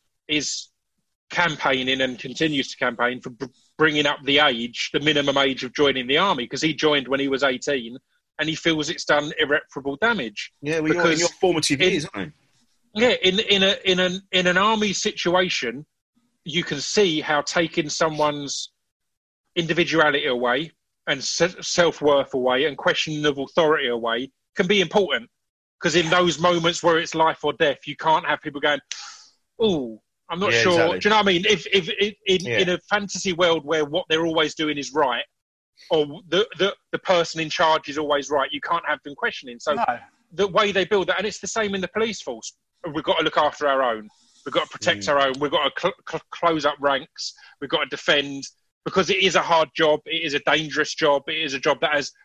[SPEAKER 7] is campaigning and continues to campaign for br- bringing up the age, the minimum age of joining the army, because he joined when he was eighteen, and he feels it's done irreparable damage.
[SPEAKER 5] Yeah, well, you're in
[SPEAKER 7] Because
[SPEAKER 5] your formative
[SPEAKER 7] in-
[SPEAKER 5] years, aren't
[SPEAKER 7] Yeah, in in a in an in an army situation, you can see how taking someone's individuality away and self worth away and questioning of authority away can be important. Because in those moments where it's life or death, you can't have people going, "Oh, I'm not
[SPEAKER 5] Yeah,
[SPEAKER 7] sure."
[SPEAKER 5] exactly.
[SPEAKER 7] Do you know what I mean? If if, if in
[SPEAKER 5] Yeah.
[SPEAKER 7] in a fantasy world where what they're always doing is right, or the the the person in charge is always right, you can't have them questioning. So
[SPEAKER 6] No.
[SPEAKER 7] the way they build that, and it's the same in the police force. We've got to look after our own. We've got to protect
[SPEAKER 5] Mm.
[SPEAKER 7] our own. We've got to cl- cl- close up ranks. We've got to defend, because it is a hard job. It is a dangerous job. It is a job that has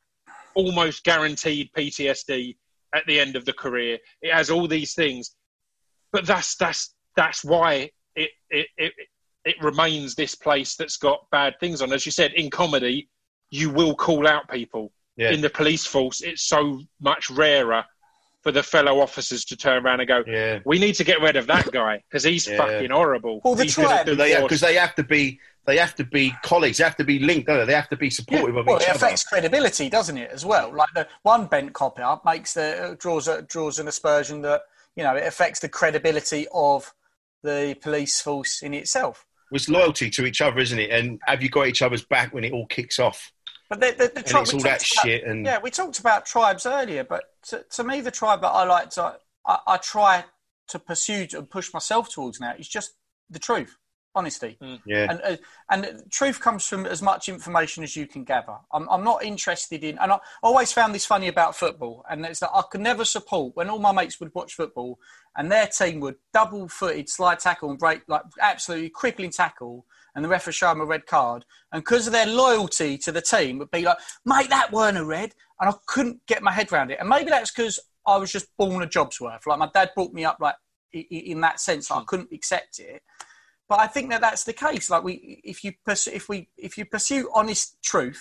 [SPEAKER 7] almost guaranteed P T S D at the end of the career. It has all these things, but that's that's that's why it it it, it remains this place that's got bad things on. As you said, in comedy, you will call out people.
[SPEAKER 5] Yeah.
[SPEAKER 7] In the police force, it's so much rarer for the fellow officers to turn around and go,
[SPEAKER 5] Yeah.
[SPEAKER 7] we need to get rid of that guy because he's
[SPEAKER 5] Yeah.
[SPEAKER 7] fucking horrible.
[SPEAKER 6] Well, the
[SPEAKER 7] He's gonna
[SPEAKER 6] tribe-
[SPEAKER 7] do
[SPEAKER 5] They
[SPEAKER 7] more."
[SPEAKER 5] because they have to be they have to be colleagues. They have to be linked. Don't they? They have to be supportive of
[SPEAKER 6] Well,
[SPEAKER 5] each
[SPEAKER 6] it
[SPEAKER 5] other.
[SPEAKER 6] affects credibility, doesn't it, as well? Like the one bent cop out makes the draws a, draws an aspersion that, you know, it affects the credibility of the police force in itself.
[SPEAKER 5] It's loyalty to each other, isn't it? And have you got each other's back when it all kicks off?
[SPEAKER 6] But the, the, the
[SPEAKER 5] and
[SPEAKER 6] tribe,
[SPEAKER 5] it's all that shit. And
[SPEAKER 6] yeah, we talked about tribes earlier, but to, to me, the tribe that I like to, I, I try to pursue and push myself towards now is just the truth, honesty.
[SPEAKER 5] Mm. Yeah.
[SPEAKER 6] And uh, and truth comes from as much information as you can gather. I'm, I'm not interested in, and I always found this funny about football, and it's that I could never support when all my mates would watch football and their team would double-footed slide tackle and break, like absolutely crippling tackle, and the ref would show them a red card. And because of their loyalty to the team, would be like, mate, that weren't a red. And I couldn't get my head around it. And maybe that's because I was just born a job's worth. Like, my dad brought me up like in that sense, like I couldn't accept it. But I think that that's the case. Like, we, if you pursue, if we, if you pursue honest truth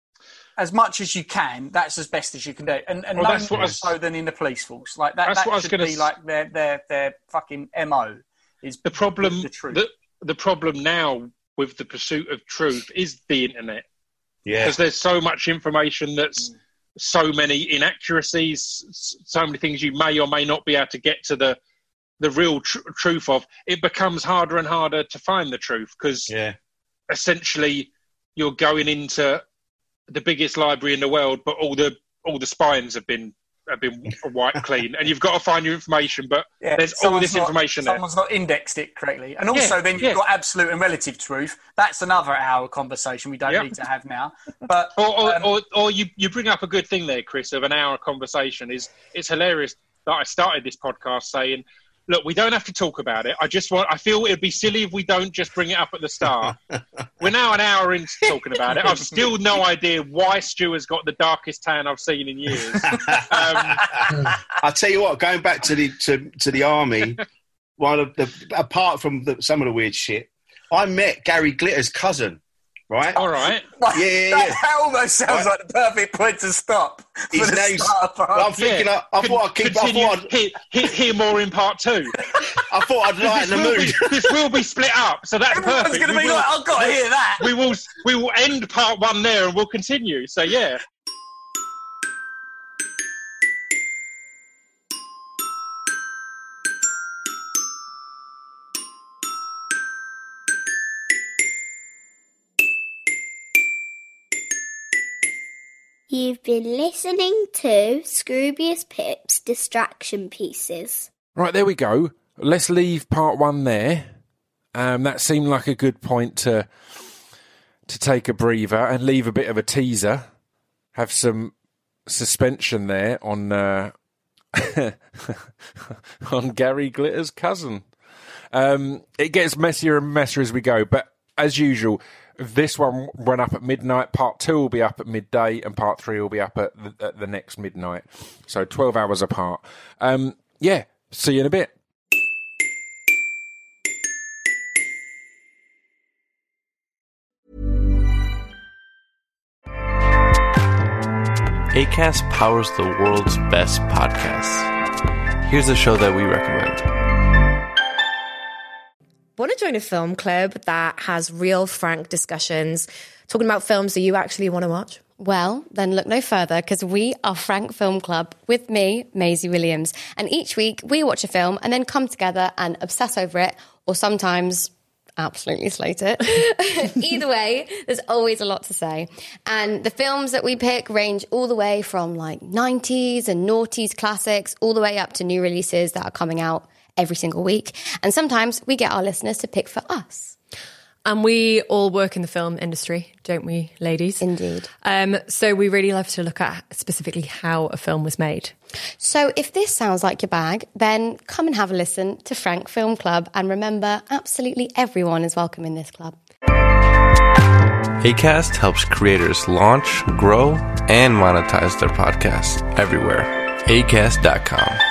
[SPEAKER 6] as much as you can, that's as best as you can do. And, and
[SPEAKER 7] well,
[SPEAKER 6] no
[SPEAKER 7] that's
[SPEAKER 6] more
[SPEAKER 7] what
[SPEAKER 6] so than in the police force. Like that,
[SPEAKER 7] that's
[SPEAKER 6] that
[SPEAKER 7] what I was
[SPEAKER 6] should
[SPEAKER 7] gonna
[SPEAKER 6] be
[SPEAKER 7] s-
[SPEAKER 6] like their their their fucking M O is
[SPEAKER 7] The problem,
[SPEAKER 6] the truth.
[SPEAKER 7] the, the problem now with the pursuit of truth is the internet.
[SPEAKER 5] yeah,
[SPEAKER 7] Because there's so much information that's
[SPEAKER 6] Mm.
[SPEAKER 7] so many inaccuracies, s- so many things you may or may not be able to get to the the real tr- truth of. It becomes harder and harder to find the truth because
[SPEAKER 5] yeah,
[SPEAKER 7] essentially you're going into the biggest library in the world, but all the all the spines have been have been wiped clean, and you've got to find your information. But
[SPEAKER 6] Yeah,
[SPEAKER 7] there's all
[SPEAKER 6] someone's
[SPEAKER 7] this
[SPEAKER 6] not-
[SPEAKER 7] information there.
[SPEAKER 6] Someone's not indexed it correctly. And also
[SPEAKER 7] Yeah,
[SPEAKER 6] then you've
[SPEAKER 7] yeah.
[SPEAKER 6] got absolute and relative truth. That's another hour conversation we don't
[SPEAKER 7] Yep.
[SPEAKER 6] need to have now. But
[SPEAKER 7] Or, or,
[SPEAKER 6] um,
[SPEAKER 7] or, or you, you bring up a good thing there, Chris, of an hour conversation. Is It's hilarious that I started this podcast saying, look, we don't have to talk about it. I just want, I feel it would be silly if we don't just bring it up at the start. We're now an hour into talking about it. I've still no idea why Stu has got the darkest tan I've seen in years. Um,
[SPEAKER 5] I tell you what, going back to the to, to the army, one of the apart from the, some of the weird shit, I met Gary Glitter's cousin, right?
[SPEAKER 7] all right.
[SPEAKER 6] like,
[SPEAKER 5] Yeah, yeah,
[SPEAKER 6] that,
[SPEAKER 5] yeah.
[SPEAKER 6] that almost sounds
[SPEAKER 5] Right.
[SPEAKER 6] like the perfect point to stop. for
[SPEAKER 5] His
[SPEAKER 6] the
[SPEAKER 5] name's.
[SPEAKER 6] start of our-
[SPEAKER 5] Well, I'm thinking.
[SPEAKER 7] Yeah.
[SPEAKER 5] I, I thought I'd keep. I
[SPEAKER 7] Continue,
[SPEAKER 5] thought I'd,
[SPEAKER 7] hear, hear, hear more in part two.
[SPEAKER 5] I thought I'd lighten
[SPEAKER 7] this,
[SPEAKER 5] the
[SPEAKER 7] will
[SPEAKER 5] mood.
[SPEAKER 7] be, this will be split up, so that's
[SPEAKER 6] Everyone's
[SPEAKER 7] perfect.
[SPEAKER 6] going to
[SPEAKER 7] We
[SPEAKER 6] be
[SPEAKER 7] will-
[SPEAKER 6] like, I've got to hear that.
[SPEAKER 7] we will we will end part one there and we'll continue. So yeah.
[SPEAKER 9] You've been listening to Scroobius Pip's Distraction Pieces.
[SPEAKER 1] Right, there we go. Let's leave part one there. Um, that seemed like a good point to to take a breather and leave a bit of a teaser. Have some suspension there on uh, on Gary Glitter's cousin. Um, it gets messier and messier as we go, but as usual, this one went up at midnight. Part two will be up at midday, and part three will be up at the, at the next midnight. So twelve hours apart. Um, yeah, see you in a bit.
[SPEAKER 10] Acast powers the world's best podcasts. Here's a show that we recommend.
[SPEAKER 11] Want to join a film club that has real, frank discussions, talking about films that you actually want to watch?
[SPEAKER 12] Well, then look no further, because we are Frank Film Club with me, Maisie Williams. And each week we watch a film and then come together and obsess over it, or sometimes absolutely slate it. Either way, there's always a lot to say. And the films that we pick range all the way from like nineties and noughties classics, all the way up to new releases that are coming out every single week. And sometimes we get our listeners to pick for us.
[SPEAKER 11] And we all work in the film industry, don't we, ladies?
[SPEAKER 12] Indeed.
[SPEAKER 11] Um, so we really love to look at specifically how a film was made.
[SPEAKER 12] So if this sounds like your bag, then come and have a listen to Frank Film Club. And remember, absolutely everyone is welcome in this club.
[SPEAKER 10] Acast helps creators launch, grow, and monetize their podcasts everywhere. Acast dot com.